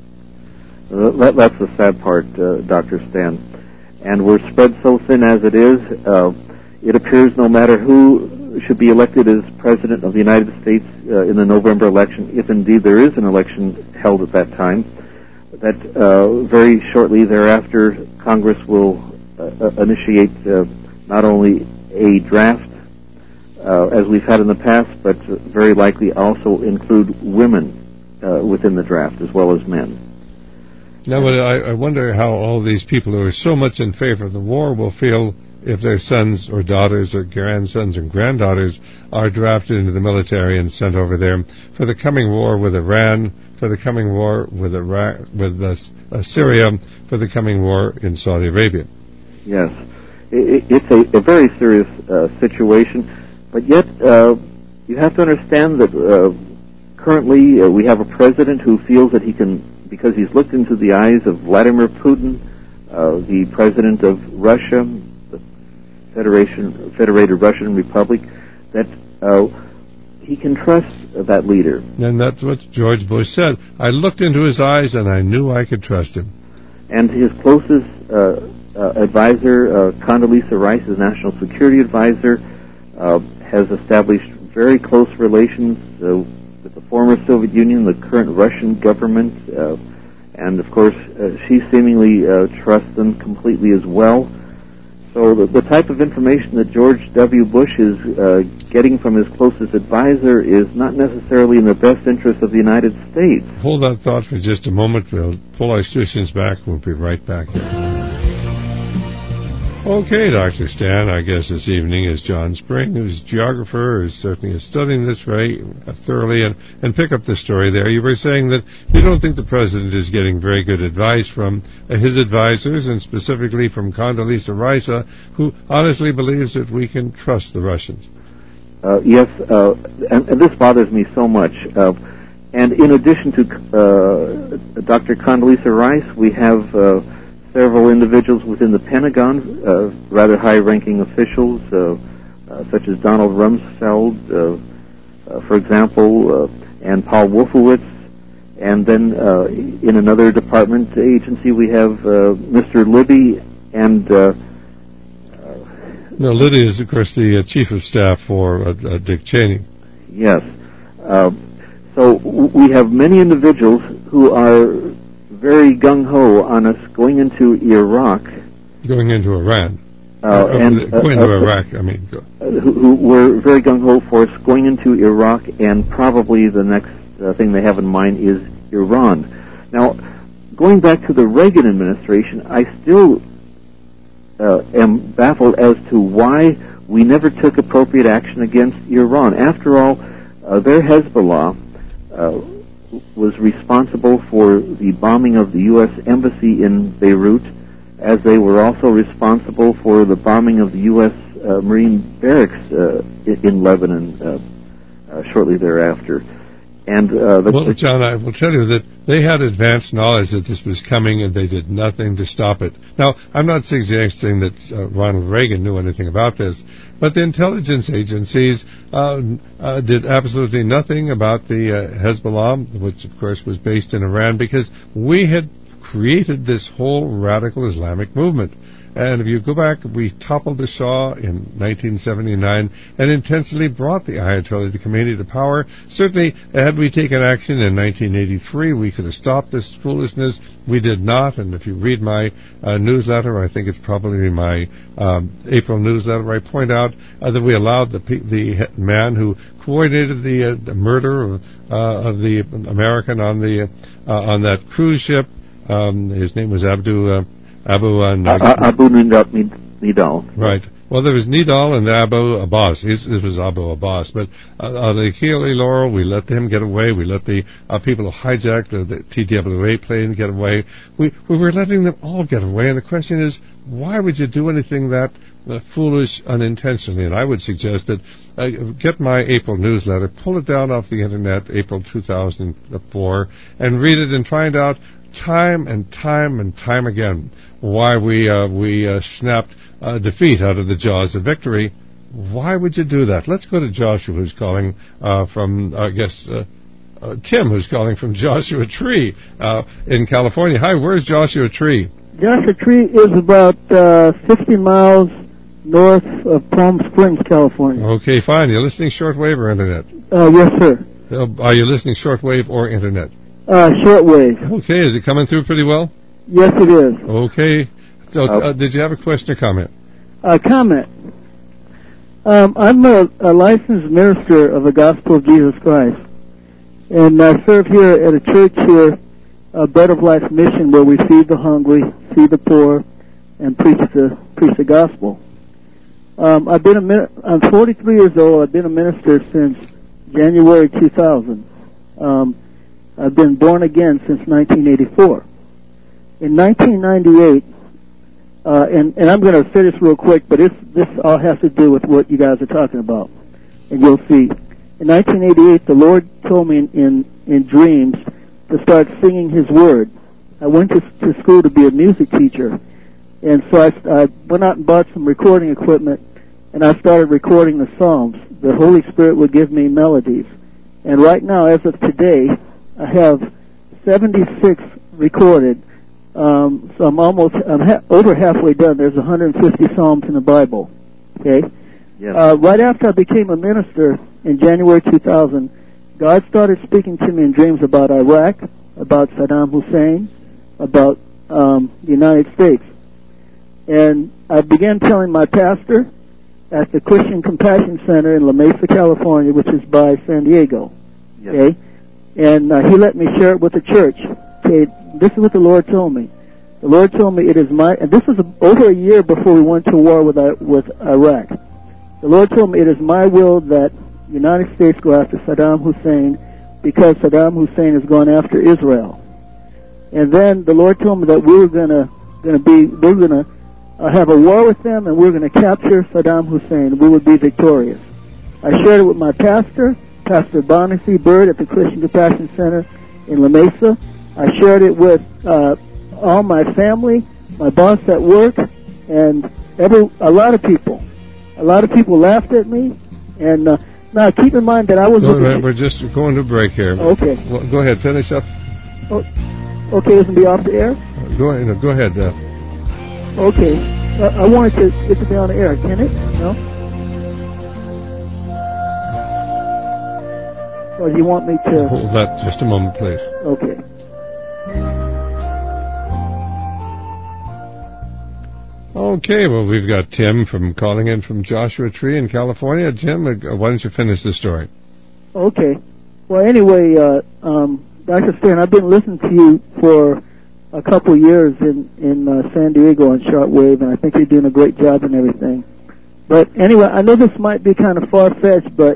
That's the sad part, Dr. Stan. And we're spread so thin as it is, it appears no matter who should be elected as President of the United States in the November election, if indeed there is an election held at that time, that very shortly thereafter Congress will initiate not only a draft as we've had in the past, but very likely also include women within the draft as well as men. Now, but I wonder how all these people who are so much in favor of the war will feel if their sons or daughters or grandsons and granddaughters are drafted into the military and sent over there for the coming war with Iran, for the coming war with Iraq, with Syria, for the coming war in Saudi Arabia. Yes, it's a very serious situation, but yet you have to understand that currently we have a president who feels that he can, because he's looked into the eyes of Vladimir Putin, the president of Russia, Federated Russian Republic, that he can trust that leader. And that's what George Bush said. I looked into his eyes and I knew I could trust him. And his closest advisor, Condoleezza Rice, his national security advisor, has established very close relations with the former Soviet Union, the current Russian government, and of course she seemingly trusts them completely as well. So the type of information that George W. Bush is getting from his closest advisor is not necessarily in the best interest of the United States. Hold that thought for just a moment. We'll pull our stations back. We'll be right back here. Okay, Dr. Stan, I guess this evening is John Spring, who's a geographer, who's certainly studying this very thoroughly, and pick up the story there. You were saying that you don't think the President is getting very good advice from his advisors, and specifically from Condoleezza Rice, who honestly believes that we can trust the Russians. Yes, and this bothers me so much. And in addition to Dr. Condoleezza Rice, we have several individuals within the Pentagon, rather high-ranking officials, such as Donald Rumsfeld, for example, and Paul Wolfowitz. And then in another department agency, we have Mr. Libby and... No, Libby is, of course, the chief of staff for Dick Cheney. Yes. So we have many individuals who are very gung-ho on us going into Iraq. Going into Iran. Going into Iraq, I mean. Who were very gung-ho for us going into Iraq, and probably the next thing they have in mind is Iran. Now, going back to the Reagan administration, I still am baffled as to why we never took appropriate action against Iran. After all, their Hezbollah was responsible for the bombing of the U.S. Embassy in Beirut, as they were also responsible for the bombing of the U.S. Marine barracks in Lebanon shortly thereafter. Well, John, I will tell you that they had advanced knowledge that this was coming, and they did nothing to stop it. Now, I'm not suggesting that Ronald Reagan knew anything about this, but the intelligence agencies did absolutely nothing about the Hezbollah, which, of course, was based in Iran, because we had created this whole radical Islamic movement. And if you go back, we toppled the Shah in 1979 and intensely brought the Ayatollah Khomeini to power. Certainly, had we taken action in 1983, we could have stopped this foolishness. We did not, and if you read my newsletter, I think it's probably my April newsletter, I point out that we allowed the man who coordinated the murder of the American on that cruise ship. His name was Abu Nidal. Right. Well, there was Nidal and Abu Abbas. This was Abu Abbas. But the Keely Laurel, we let him get away. We let the people who hijacked the TWA plane get away. We were letting them all get away. And the question is, why would you do anything that foolish unintentionally? And I would suggest that get my April newsletter, pull it down off the Internet, April 2004, and read it and find out time and time again why we snapped defeat out of the jaws of victory. Why would you do that? Let's go to Joshua, who's calling from, I guess, Tim, who's calling from Joshua Tree in California. Hi, where's Joshua Tree? Joshua Tree is about 50 miles north of Palm Springs, California. Okay, fine. You're listening shortwave or Internet? Yes, sir. Are you listening shortwave or Internet? Shortwave. Okay, is it coming through pretty well? Yes, it is. Okay. So, did you have a question or comment? Comment. I'm a licensed minister of the Gospel of Jesus Christ, and I serve here at a church here, Bread of Life Mission, where we feed the hungry, feed the poor, and preach the gospel. I'm 43 years old. I've been a minister since January 2000. I've been born again since 1984. In 1998, and I'm going to say this real quick, but this all has to do with what you guys are talking about, and you'll see. In 1988, the Lord told me in dreams to start singing His Word. I went to school to be a music teacher, and so I went out and bought some recording equipment, and I started recording the Psalms. The Holy Spirit would give me melodies. And right now, as of today, I have 76 recorded. So I'm over halfway done. There's 150 Psalms in the Bible. Okay? Yes. Right after I became a minister in January 2000, God started speaking to me in dreams about Iraq, about Saddam Hussein, about the United States. And I began telling my pastor at the Christian Compassion Center in La Mesa, California, which is by San Diego. Yes. Okay? And he let me share it with the church. Okay, this is what the Lord told me. The Lord told me it is my, and this was over a year before we went to war with Iraq. The Lord told me it is my will that the United States go after Saddam Hussein because Saddam Hussein has gone after Israel. And then the Lord told me that we're gonna have a war with them, and we're gonna capture Saddam Hussein. We would be victorious. I shared it with my pastor, Pastor Bonnie C. Bird at the Christian Compassion Center in La Mesa. I shared it with all my family, my boss at work, and a lot of people. A lot of people laughed at me. And now keep in mind that I was... We're just going to break here. Okay. Well, go ahead, finish up. Oh, okay, isn't be off the air? Go ahead. Okay. I wanted to get to be on the air. Can it? No? Or do you want me to... Hold that just a moment, please. Okay. Okay, well, we've got Tim calling in from Joshua Tree in California. Tim, why don't you finish the story? Okay. Well, anyway, Dr. Stan, I've been listening to you for a couple years in San Diego on shortwave, and I think you're doing a great job and everything. But anyway, I know this might be kind of far-fetched, but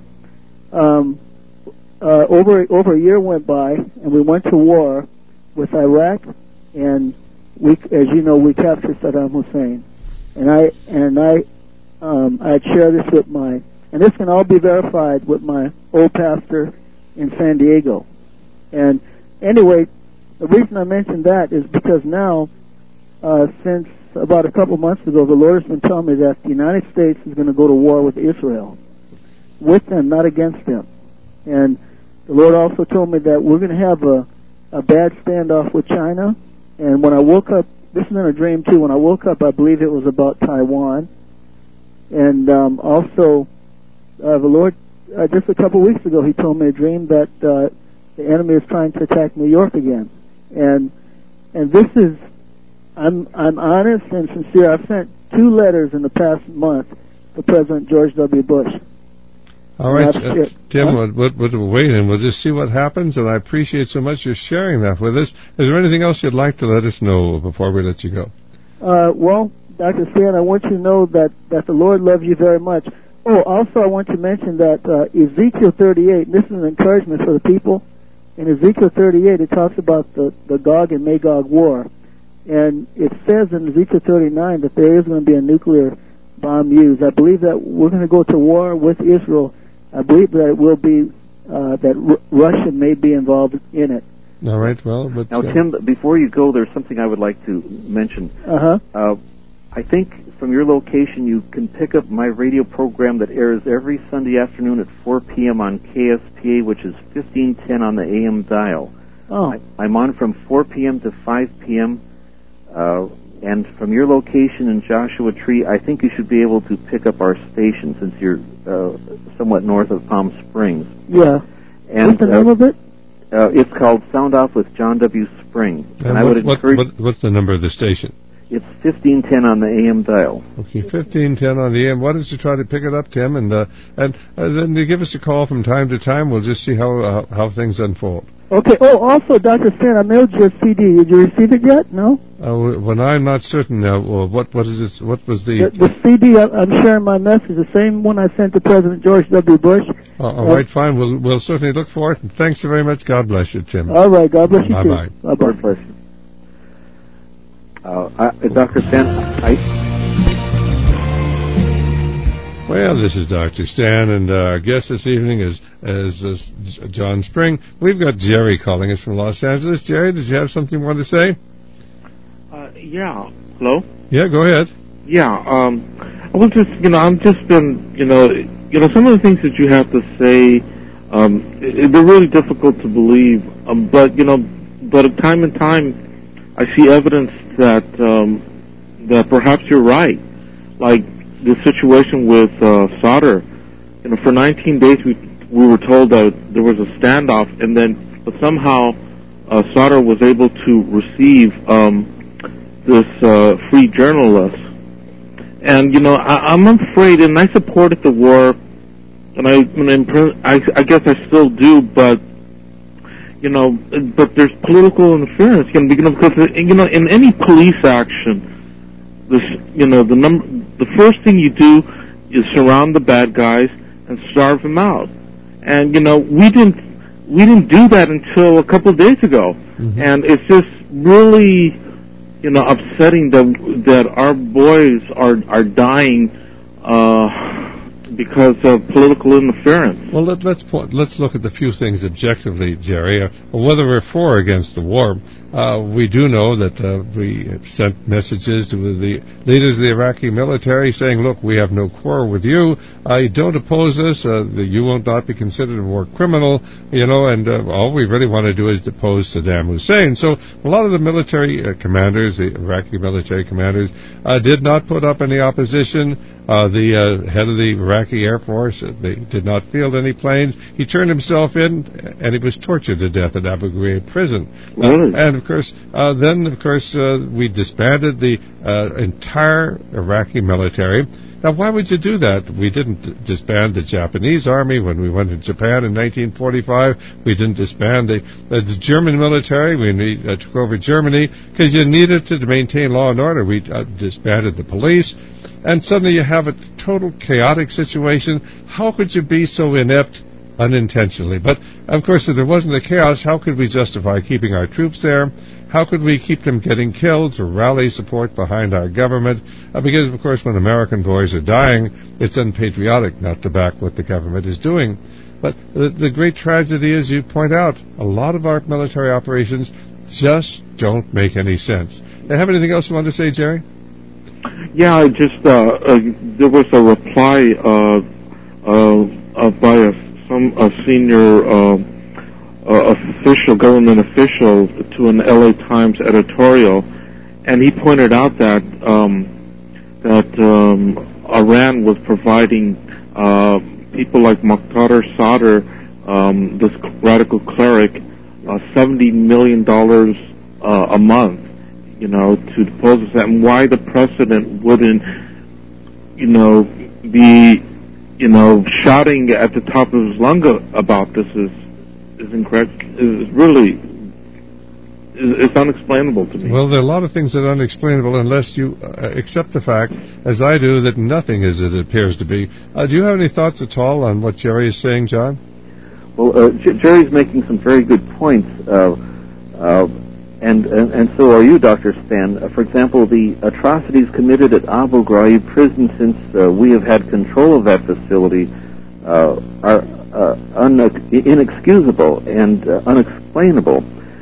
over a year went by, and we went to war with Iraq, and as you know, we captured Saddam Hussein. And I'd share this with and this can all be verified with my old pastor in San Diego. And anyway, the reason I mentioned that is because now, since about a couple months ago, the Lord has been telling me that the United States is going to go to war with Israel, with them, not against them. And the Lord also told me that we're going to have a bad standoff with China. And when I woke up, this is in a dream too, when I woke up, I believe it was about Taiwan. And also, the Lord, just a couple weeks ago, He told me a dream that the enemy is trying to attack New York again. And this is, I'm honest and sincere. I've sent 2 letters in the past month to President George W. Bush. All right, Tim, we'll wait and we'll just see what happens, and I appreciate so much you sharing that with us. Is there anything else you'd like to let us know before we let you go? Well, Dr. Stan, I want you to know that the Lord loves you very much. Oh, also I want to mention that Ezekiel 38, and this is an encouragement for the people. In Ezekiel 38, it talks about the Gog and Magog war. And it says in Ezekiel 39 that there is going to be a nuclear bomb used. I believe that we're going to go to war with Israel. I believe that it will be, that Russia may be involved in it. All right, well, but... Now, Tim, before you go, there's something I would like to mention. I think from your location you can pick up my radio program that airs every Sunday afternoon at 4 p.m. on KSPA, which is 1510 on the AM dial. Oh. I'm on from 4 p.m. to 5 p.m., and from your location in Joshua Tree, I think you should be able to pick up our station since you're somewhat north of Palm Springs. Yeah. And, what's the name of it? It's called Sound Off with John W. Spring. And I would encourage... What's the number of the station? It's 1510 on the AM dial. Okay, 1510 on the AM. Why don't you try to pick it up, Tim, and then you give us a call from time to time. We'll just see how things unfold. Okay. Oh, also, Dr. Stan, I mailed you a CD. Did you receive it yet? No? When I'm not certain now, what is it? What was the CD? I'm sharing my message, the same one I sent to President George W. Bush. All right, fine. We'll certainly look for it. And thanks very much. God bless you, Tim. All right. God bless you Bye-bye. too. Bye-bye. God bless you. Dr. Stan, Well, this is Dr. Stan, and our guest this evening is John Spring. We've got Jerry calling us from Los Angeles. Jerry, did you have something you wanted to say? Yeah. Hello? Yeah, go ahead. Yeah, I was just, I'm just been, some of the things that you have to say, they're really difficult to believe, but time and time, I see evidence that perhaps you're right. Like the situation with Sadr. For 19 days we were told that there was a standoff, but somehow Sadr was able to receive this free journalist. And I'm afraid, and I supported the war, and I guess I still do, but. But there's political interference, because in any police action, the first thing you do is surround the bad guys and starve them out, and we didn't do that until a couple of days ago, and it's just really upsetting that our boys are dying because of political interference. Well, let's look at the few things objectively, Jerry. Whether we're for or against the war, we do know that we sent messages to the leaders of the Iraqi military saying, look, we have no quarrel with you. Don't oppose us. You will not be considered a war criminal, and all we really want to do is depose Saddam Hussein. So a lot of the military commanders, the Iraqi military commanders, did not put up any opposition. The head of the Iraqi Air Force, they did not field any planes. He turned himself in, and he was tortured to death at Abu Ghraib prison. And, of course, we disbanded the entire Iraqi military. Now, why would you do that? We didn't disband the Japanese army when we went to Japan in 1945. We didn't disband the German military when we took over Germany because you needed to maintain law and order. We disbanded the police. And suddenly you have a total chaotic situation. How could you be so inept unintentionally? But, of course, if there wasn't the chaos, how could we justify keeping our troops there? How could we keep them getting killed to rally support behind our government? Because, of course, when American boys are dying, it's unpatriotic not to back what the government is doing. But the great tragedy is, you point out, a lot of our military operations just don't make any sense. Have anything else you want to say, Jerry? Yeah, I just there was a reply by a senior government official to an LA Times editorial, and he pointed out that Iran was providing people like Muqtada Sadr, this radical cleric, $70 million a month, to depose us, and why the president wouldn't, be, shouting at the top of his lungs about this is incorrect. Is really, it's unexplainable to me. Well, there are a lot of things that are unexplainable unless you accept the fact, as I do, that nothing is as it appears to be. Do you have any thoughts at all on what Jerry is saying, John? Well, Jerry's making some very good points, and so are you, Dr. Stan. For example, the atrocities committed at Abu Ghraib prison since we have had control of that facility are inexcusable and unexplainable.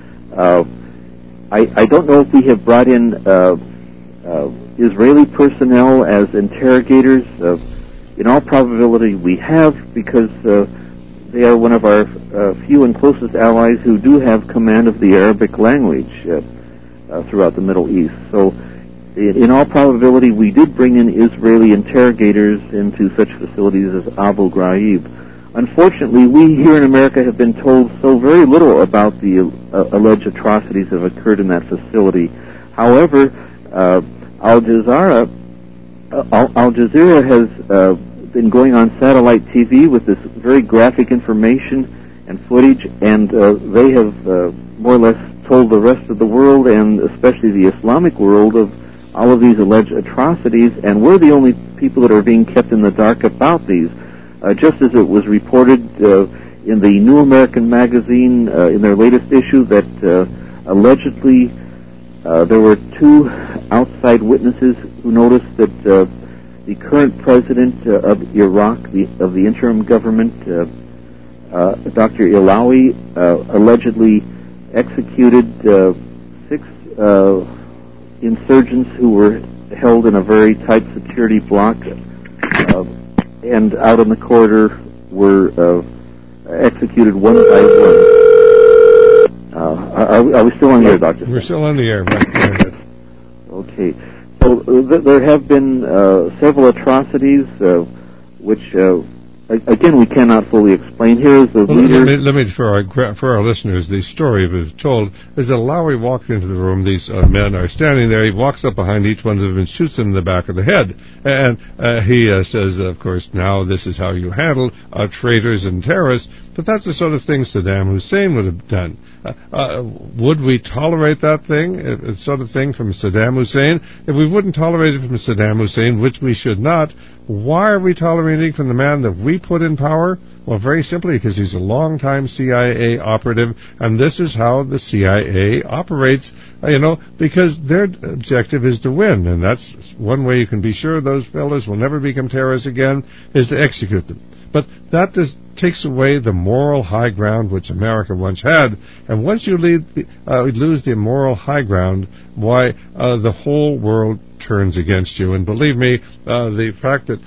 I don't know if we have brought in Israeli personnel as interrogators. In all probability, we have, because they are one of our few and closest allies who do have command of the Arabic language throughout the Middle East. So, in all probability, we did bring in Israeli interrogators into such facilities as Abu Ghraib. Unfortunately, we here in America have been told so very little about the alleged atrocities that have occurred in that facility. However, Al Jazeera has been going on satellite TV with this very graphic information and footage, and they have more or less told the rest of the world, and especially the Islamic world, of all of these alleged atrocities, and we're the only people that are being kept in the dark about these. Just as it was reported in the New American Magazine in their latest issue that allegedly there were two outside witnesses who noticed that the current president of Iraq, of the interim government, Dr. Ilawi, allegedly executed 6 insurgents who were held in a very tight security block, and out on the corridor were executed one by one. Are we still on the air, Doctor? We're still on the air. Right. Okay. So there have been several atrocities, which, again, we cannot fully explain. Here is the leader. Let me for our listeners, the story was told is that Lowry walked into the room. These men are standing there. He walks up behind each one of them and shoots them in the back of the head. And he says, of course, now this is how you handle traitors and terrorists. But that's the sort of thing Saddam Hussein would have done. Would we tolerate that thing, sort of thing from Saddam Hussein? If we wouldn't tolerate it from Saddam Hussein, which we should not, why are we tolerating from the man that we put in power? Well, very simply, because he's a long-time CIA operative, and this is how the CIA operates, because their objective is to win, and that's one way you can be sure those fellas will never become terrorists again, is to execute them. But that takes away the moral high ground which America once had, and once you lose the moral high ground, why, the whole world turns against you. And believe me, the fact that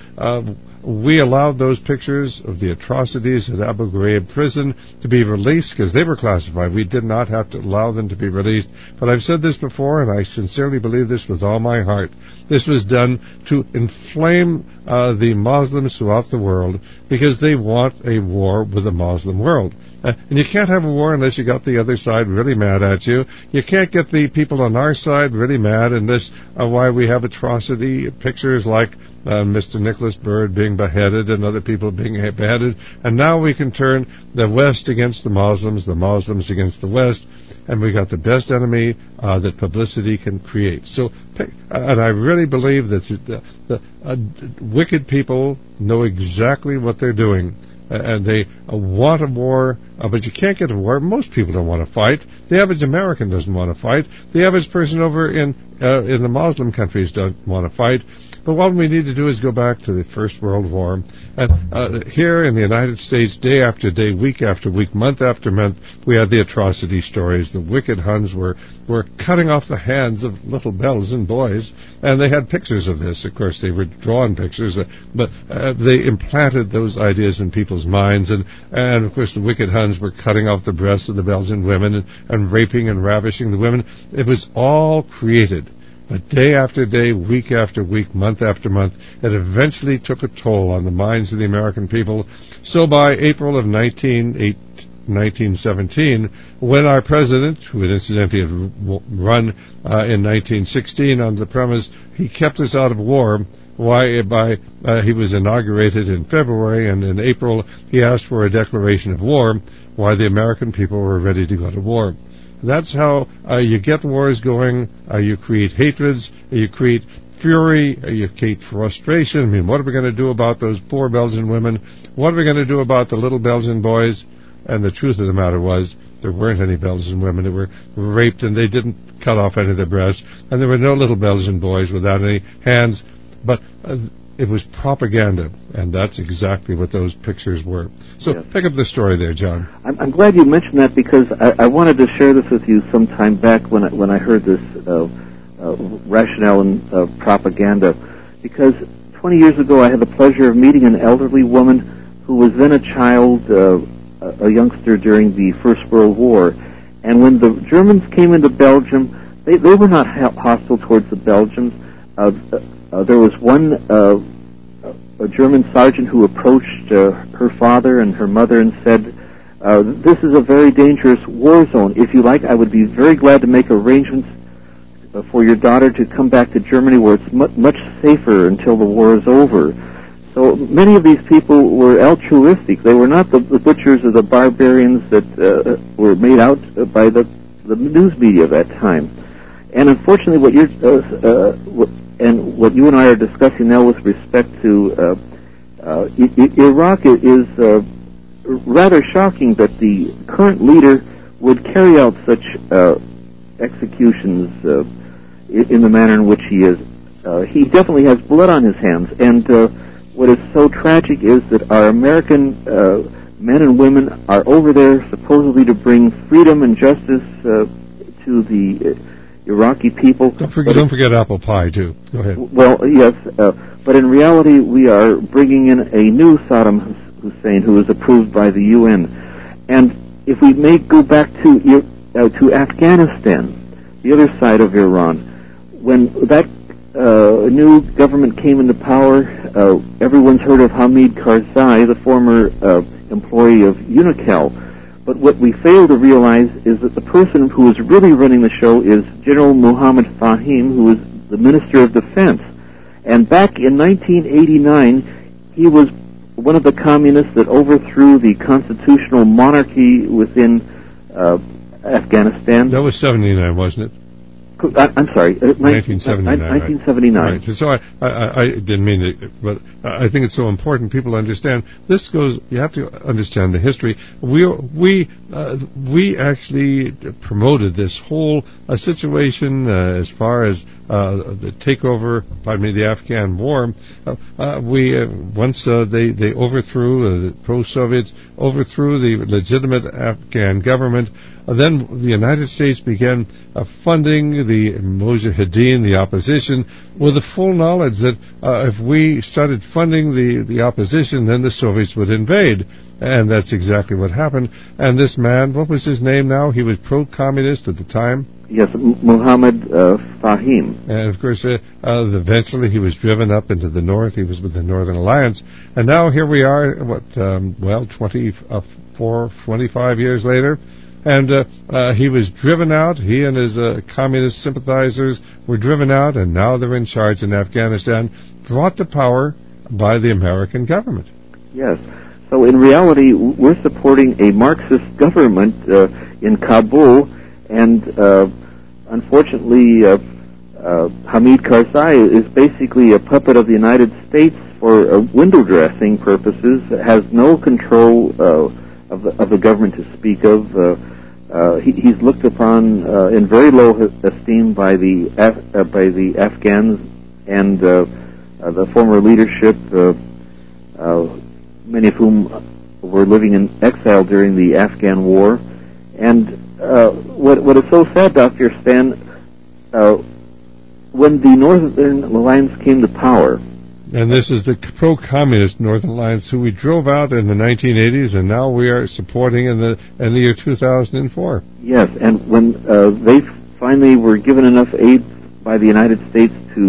we allowed those pictures of the atrocities at Abu Ghraib prison to be released because they were classified. We did not have to allow them to be released. But I've said this before, and I sincerely believe this with all my heart. This was done to inflame the Muslims throughout the world because they want a war with the Muslim world. And you can't have a war unless you got the other side really mad at you. You can't get the people on our side really mad unless why we have atrocity pictures like Mr. Nicholas Bird being beheaded and other people being beheaded. And now we can turn the West against the Muslims against the West, and we got the best enemy that publicity can create. So, and I really believe that the wicked people know exactly what they're doing. And they want a war, but you can't get a war. Most people don't want to fight. The average American doesn't want to fight. The average person over in in the Muslim countries don't want to fight. But what we need to do is go back to the First World War. And here in the United States, day after day, week after week, month after month, we had the atrocity stories. The wicked Huns were cutting off the hands of little Belgian boys, and they had pictures of this. Of course, they were drawn pictures, but they implanted those ideas in people's minds. And of course, the wicked Huns were cutting off the breasts of the Belgian women and raping and ravishing the women. It was all created. But day after day, week after week, month after month, it eventually took a toll on the minds of the American people. So by April of 1917, when our president, who incidentally had run in 1916 on the premise, he kept us out of war. He was inaugurated in February, and in April he asked for a declaration of war, why the American people were ready to go to war. That's how you get wars going. You create hatreds, you create fury, you create frustration. I mean, what are we going to do about those poor Belgian women? What are we going to do about the little Belgian boys? And the truth of the matter was, there weren't any Belgian women that were raped, and they didn't cut off any of their breasts, and there were no little Belgian boys without any hands. But it was propaganda, and that's exactly what those pictures were. So yes. Pick up the story there, John. I'm glad you mentioned that, because I wanted to share this with you some time back when I heard this rationale and propaganda. Because 20 years ago I had the pleasure of meeting an elderly woman who was then a child, a youngster during the First World War. And when the Germans came into Belgium, they were not hostile towards the Belgians. There was one a German sergeant who approached her father and her mother and said, this is a very dangerous war zone. If you like, I would be very glad to make arrangements for your daughter to come back to Germany, where it's much safer until the war is over. So many of these people were altruistic. They were not the butchers or the barbarians that were made out by the news media of that time. And unfortunately, what you and I are discussing now with respect to Iraq is rather shocking that the current leader would carry out such executions in the manner in which he is. He definitely has blood on his hands, and what is so tragic is that our American men and women are over there supposedly to bring freedom and justice to the Iraqi people. Don't forget apple pie, too. Go ahead. Well, yes, but in reality, we are bringing in a new Saddam Hussein who is approved by the UN. And if we may go back to Afghanistan, the other side of Iran, when that new government came into power, everyone's heard of Hamid Karzai, the former employee of Unocal. But what we fail to realize is that the person who is really running the show is General Mohammed Fahim, who is the Minister of Defense. And back in 1989, he was one of the communists that overthrew the constitutional monarchy within Afghanistan. That was 79, wasn't it? I'm sorry, 1979. 1979. Right. So I didn't mean it, but I think it's so important people understand. This goes. You have to understand the history. We actually promoted this whole situation as far as the takeover. The Afghan war. Once they overthrew the pro-Soviets, overthrew the legitimate Afghan government. Then the United States began funding the Mujahideen, the opposition, with the full knowledge that if we started funding the opposition, then the Soviets would invade. And that's exactly what happened. And this man, what was his name now? He was pro-communist at the time. Yes, Mohammed Fahim. And, of course, eventually he was driven up into the north. He was with the Northern Alliance. And now here we are, 25 years later. And he was driven out. He and his communist sympathizers were driven out, and now they're in charge in Afghanistan, brought to power by the American government. Yes. So in reality, we're supporting a Marxist government in Kabul, and unfortunately, Hamid Karzai is basically a puppet of the United States for window dressing purposes, has no control of the government to speak of. he's looked upon in very low esteem by the Afghans and the former leadership, many of whom were living in exile during the Afghan war. And what is so sad, Dr. Stan, when the Northern Alliance came to power, and this is the pro-communist Northern Alliance who we drove out in the 1980s, and now we are supporting in the year 2004. Yes, and when they finally were given enough aid by the United States to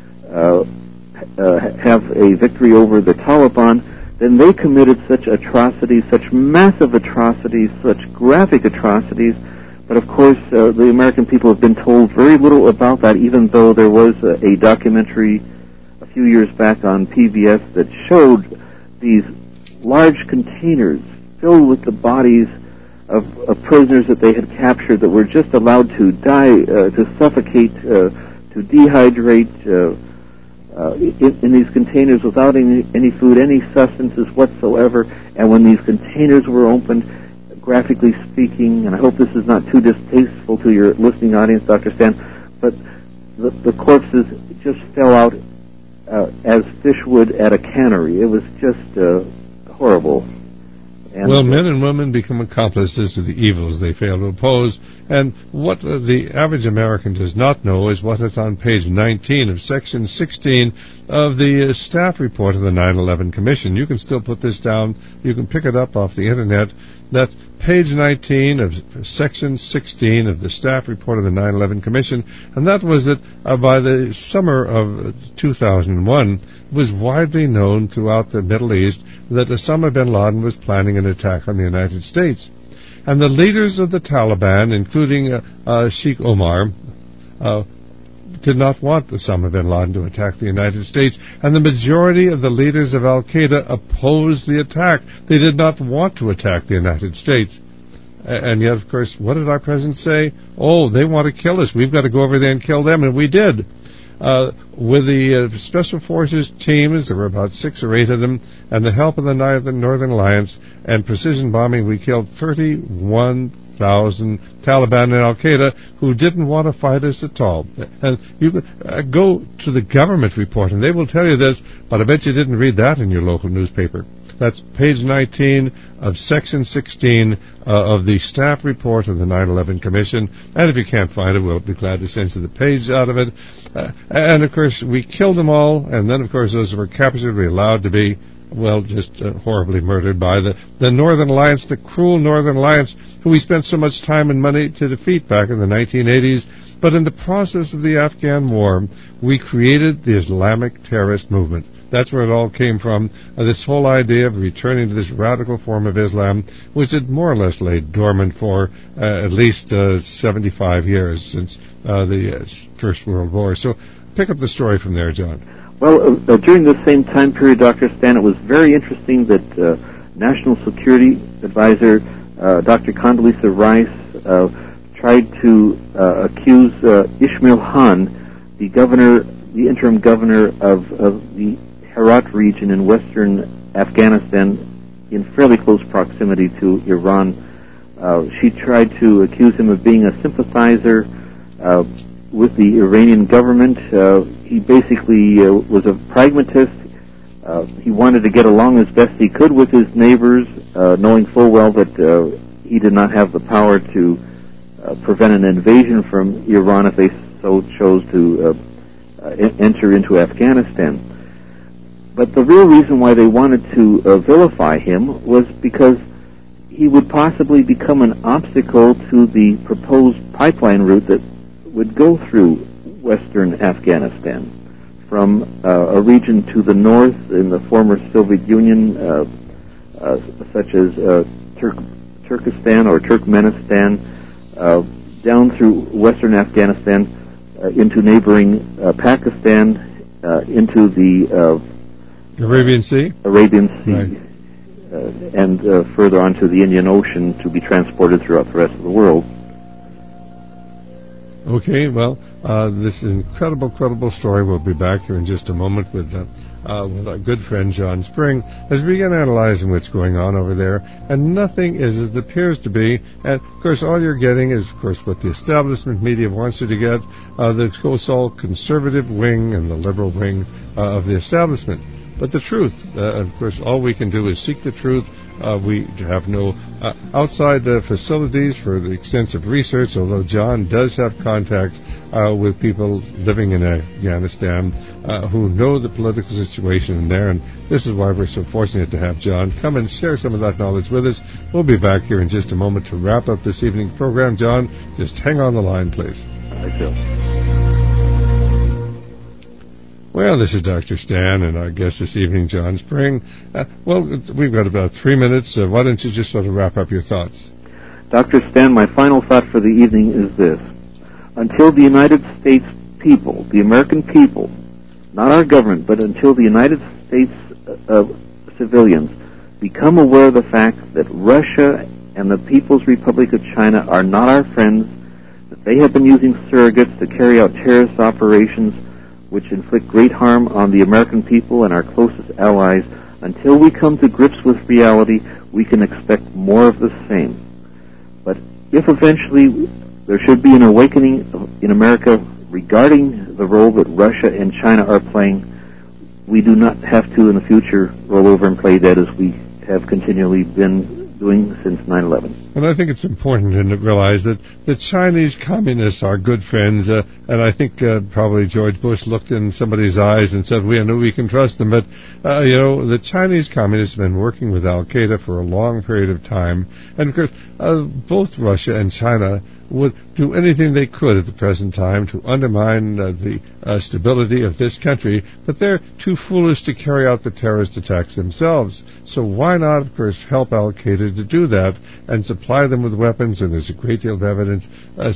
have a victory over the Taliban, then they committed such atrocities, such massive atrocities, such graphic atrocities. But of course, the American people have been told very little about that, even though there was a documentary a few years back on PBS that showed these large containers filled with the bodies of prisoners that they had captured that were just allowed to die, to suffocate, to dehydrate in these containers without any food, any sustenance whatsoever. And when these containers were opened, graphically speaking, and I hope this is not too distasteful to your listening audience, Dr. Stan, but the corpses just fell out as fish would at a cannery. It was just horrible. And well, men and women become accomplices to the evils they fail to oppose, and what the average American does not know is what is on page 19 of Section 16 of the staff report of the 9/11 Commission. You can still put this down. You can pick it up off the Internet. That's page 19 of Section 16 of the staff report of the 9/11 Commission, and that was that by the summer of 2001, it was widely known throughout the Middle East that Osama bin Laden was planning an attack on the United States. And the leaders of the Taliban, including Sheikh Omar, did not want Osama bin Laden to attack the United States, and the majority of the leaders of Al-Qaeda opposed the attack. They did not want to attack the United States. And yet, of course, what did our president say? Oh, they want to kill us. We've got to go over there and kill them, and we did. With the Special Forces teams, there were about 6 or 8 of them, and the help of the Northern Alliance and precision bombing, we killed 31,000 Taliban and Al-Qaeda who didn't want to fight us at all. And you could go to the government report, and they will tell you this, but I bet you didn't read that in your local newspaper. That's page 19 of Section 16 of the staff report of the 9/11 Commission. And if you can't find it, we'll be glad to send you the page out of it. And, of course, we killed them all. And then, of course, those who were captured were allowed to be, well, just horribly murdered by the Northern Alliance, the cruel Northern Alliance, who we spent so much time and money to defeat back in the 1980s. But in the process of the Afghan war, we created the Islamic terrorist movement. That's where it all came from, this whole idea of returning to this radical form of Islam, which had more or less laid dormant for at least 75 years since the First World War. So pick up the story from there, John. Well, during the same time period, Dr. Stan, it was very interesting that National Security Advisor Dr. Condoleezza Rice tried to accuse Ismail Han, the interim governor of the Herat region in western Afghanistan, in fairly close proximity to Iran. She tried to accuse him of being a sympathizer with the Iranian government. He basically was a pragmatist. He wanted to get along as best he could with his neighbors, knowing full well that he did not have the power to prevent an invasion from Iran if they so chose to enter into Afghanistan. But the real reason why they wanted to vilify him was because he would possibly become an obstacle to the proposed pipeline route that would go through western Afghanistan from a region to the north in the former Soviet Union, such as Turkestan or Turkmenistan, down through western Afghanistan into neighboring Pakistan, into the Arabian Sea? Arabian Sea, right. And further on to the Indian Ocean to be transported throughout the rest of the world. Okay, well, this is an incredible story. We'll be back here in just a moment with with our good friend John Spring as we begin analyzing what's going on over there, and nothing is as it appears to be. And, of course, all you're getting is, of course, what the establishment media wants you to get, the so-called conservative wing and the liberal wing of the establishment. But the truth, of course, all we can do is seek the truth. We have no outside facilities for the extensive research, although John does have contacts with people living in Afghanistan who know the political situation there, and this is why we're so fortunate to have John come and share some of that knowledge with us. We'll be back here in just a moment to wrap up this evening's program. John, just hang on the line, please. Thank you. Well, this is Dr. Stan, and our guest this evening, John Spring. Well, we've got about 3 minutes. Why don't you just sort of wrap up your thoughts? Dr. Stan, my final thought for the evening is this. Until the United States people, the American people, not our government, but until the United States civilians become aware of the fact that Russia and the People's Republic of China are not our friends, that they have been using surrogates to carry out terrorist operations which inflict great harm on the American people and our closest allies, until we come to grips with reality, we can expect more of the same. But if eventually there should be an awakening in America regarding the role that Russia and China are playing, we do not have to in the future roll over and play dead as we have continually been doing since 9/11. And I think it's important to realize that the Chinese communists are good friends, and I think probably George Bush looked in somebody's eyes and said, we know we can trust them. But, the Chinese communists have been working with Al-Qaeda for a long period of time. And, of course, both Russia and China would do anything they could at the present time to undermine the stability of this country, but they're too foolish to carry out the terrorist attacks themselves. So why not, of course, help Al-Qaeda to do that and supply them with weapons? And there's a great deal of evidence,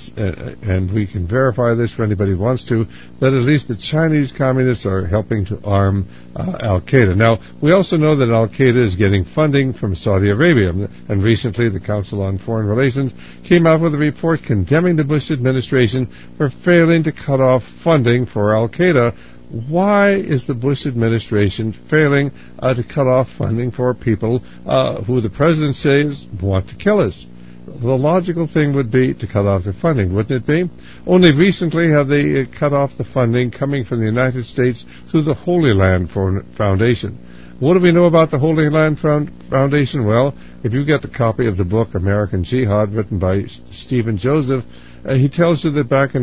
and we can verify this for anybody who wants to, that at least the Chinese communists are helping to arm Al-Qaeda. Now, we also know that Al-Qaeda is getting funding from Saudi Arabia, and recently the Council on Foreign Relations came out with a report condemning the Bush administration for failing to cut off funding for Al-Qaeda. Why is the Bush administration failing to cut off funding for people who the president says want to kill us? The logical thing would be to cut off the funding, wouldn't it be? Only recently have they cut off the funding coming from the United States through the Holy Land Foundation. What do we know about the Holy Land Foundation? Well, if you get the copy of the book American Jihad, written by Stephen Joseph, he tells you that back in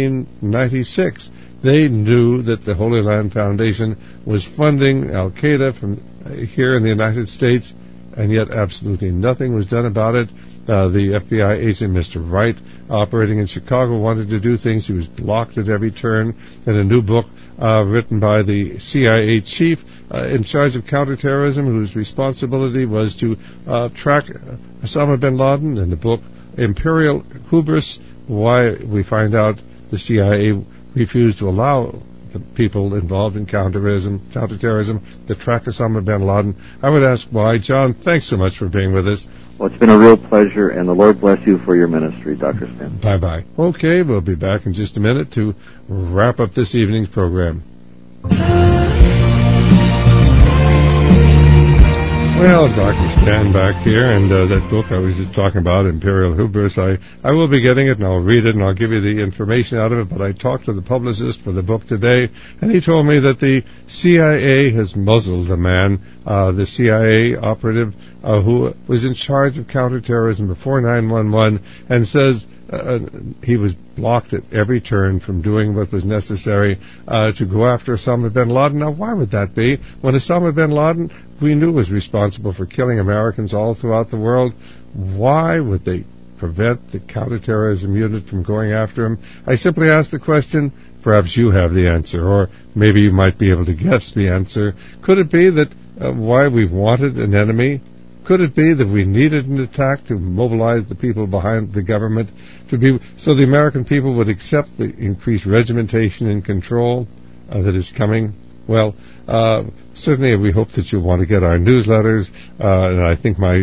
1996, they knew that the Holy Land Foundation was funding Al-Qaeda from here in the United States, and yet absolutely nothing was done about it. The FBI agent, Mr. Wright, operating in Chicago, wanted to do things. He was blocked at every turn. And a new book written by the CIA chief in charge of counterterrorism, whose responsibility was to track Osama bin Laden, in the book Imperial Hubris, why we find out the CIA refused to allow the people involved in counterterrorism to track Osama bin Laden. I would ask why. John, thanks so much for being with us. Well, it's been a real pleasure, and the Lord bless you for your ministry, Dr. Stan. Bye-bye. Okay, we'll be back in just a minute to wrap up this evening's program. Well, Dr. Stan back here, and that book I was just talking about, Imperial Hubris, I will be getting it, and I'll read it, and I'll give you the information out of it, but I talked to the publicist for the book today, and he told me that the CIA has muzzled the man, the CIA operative who was in charge of counterterrorism before 9/11, and says he was blocked at every turn from doing what was necessary to go after Osama bin Laden. Now, why would that be? When Osama bin Laden, we knew, was responsible for killing Americans all throughout the world, why would they prevent the counterterrorism unit from going after him? I simply ask the question. Perhaps you have the answer, or maybe you might be able to guess the answer. Could it be that why we wanted an enemy? Could it be that we needed an attack to mobilize the people behind the government so the American people would accept the increased regimentation and control that is coming? Well, certainly we hope that you want to get our newsletters, and I think my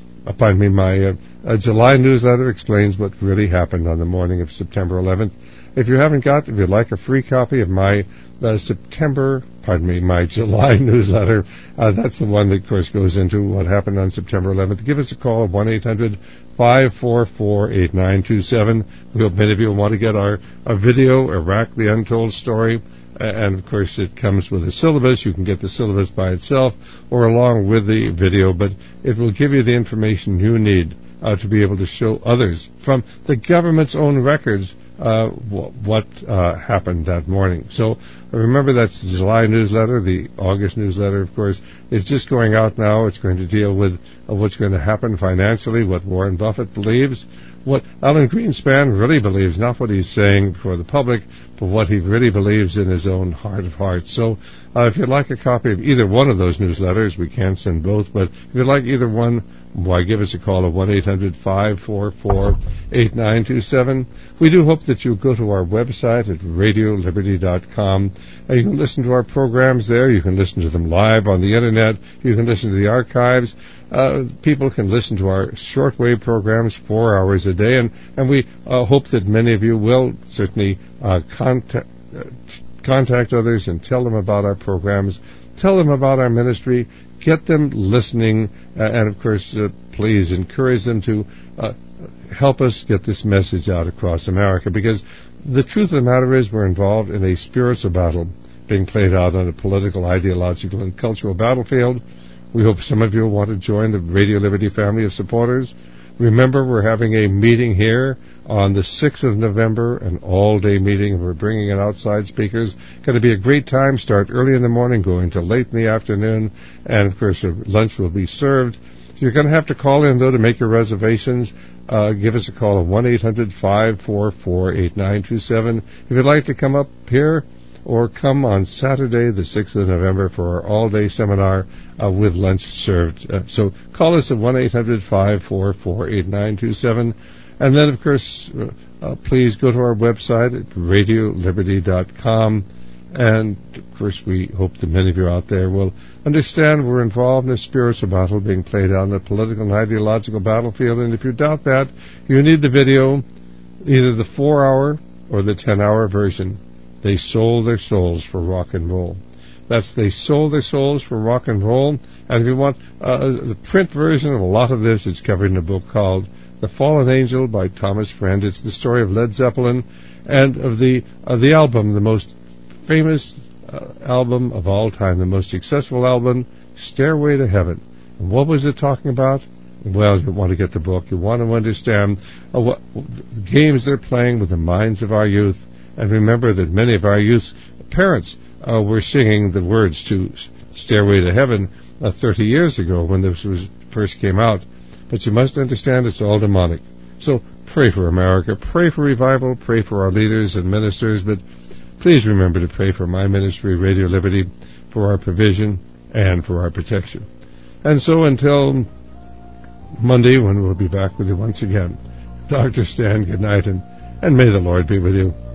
July newsletter explains what really happened on the morning of September 11th. if you'd like a free copy of my my July newsletter, that's the one that, of course, goes into what happened on September 11th. Give us a call at 1-800-544-8927. We hope many of you will want to get our video, Iraq, the Untold Story. And, of course, it comes with a syllabus. You can get the syllabus by itself or along with the video, but it will give you the information you need to be able to show others from the government's own records what happened that morning. So remember, that's the July newsletter. The August newsletter, of course, is just going out now. It's going to deal with what's going to happen financially, what Warren Buffett believes, what Alan Greenspan really believes, not what he's saying for the public, but what he really believes in his own heart of hearts. So if you'd like a copy of either one of those newsletters, we can't send both, but if you'd like either one, why, give us a call at 1-800-544-8927. We do hope that you'll go to our website at radioliberty.com. You can listen to our programs there. You can listen to them live on the Internet. You can listen to the archives. People can listen to our shortwave programs 4 hours a day, and we hope that many of you will certainly contact others and tell them about our programs, tell them about our ministry, get them listening, and of course, please encourage them to help us get this message out across America, because the truth of the matter is we're involved in a spiritual battle being played out on a political, ideological, and cultural battlefield. We hope some of you will want to join the Radio Liberty family of supporters. Remember, we're having a meeting here on the 6th of November, an all-day meeting. We're bringing in outside speakers. Going to be a great time. Start early in the morning, going to late in the afternoon, and, of course, lunch will be served. You're going to have to call in, though, to make your reservations. Give us a call at 1-800-544-8927. If you'd like to come up here, or come on Saturday, the 6th of November, for our all-day seminar with lunch served. So call us at 1-800-544-8927. And then, of course, please go to our website at radioliberty.com. And, of course, we hope that many of you out there will understand we're involved in a spiritual battle being played out on a political and ideological battlefield. And if you doubt that, you need the video, either the 4-hour or the 10-hour version. They sold their souls for rock and roll. That's They Sold Their Souls for Rock and Roll. And if you want the print version of a lot of this, it's covered in a book called The Fallen Angel by Thomas Friend. It's the story of Led Zeppelin and of the album, the most famous album of all time, the most successful album, Stairway to Heaven. And what was it talking about? Well, you want to get the book. You want to understand what the games they're playing with the minds of our youth. And remember that many of our youth parents were singing the words to Stairway to Heaven 30 years ago when this first came out. But you must understand it's all demonic. So pray for America, pray for revival, pray for our leaders and ministers, but please remember to pray for my ministry, Radio Liberty, for our provision and for our protection. And so until Monday, when we'll be back with you once again, Dr. Stan, good night, and may the Lord be with you.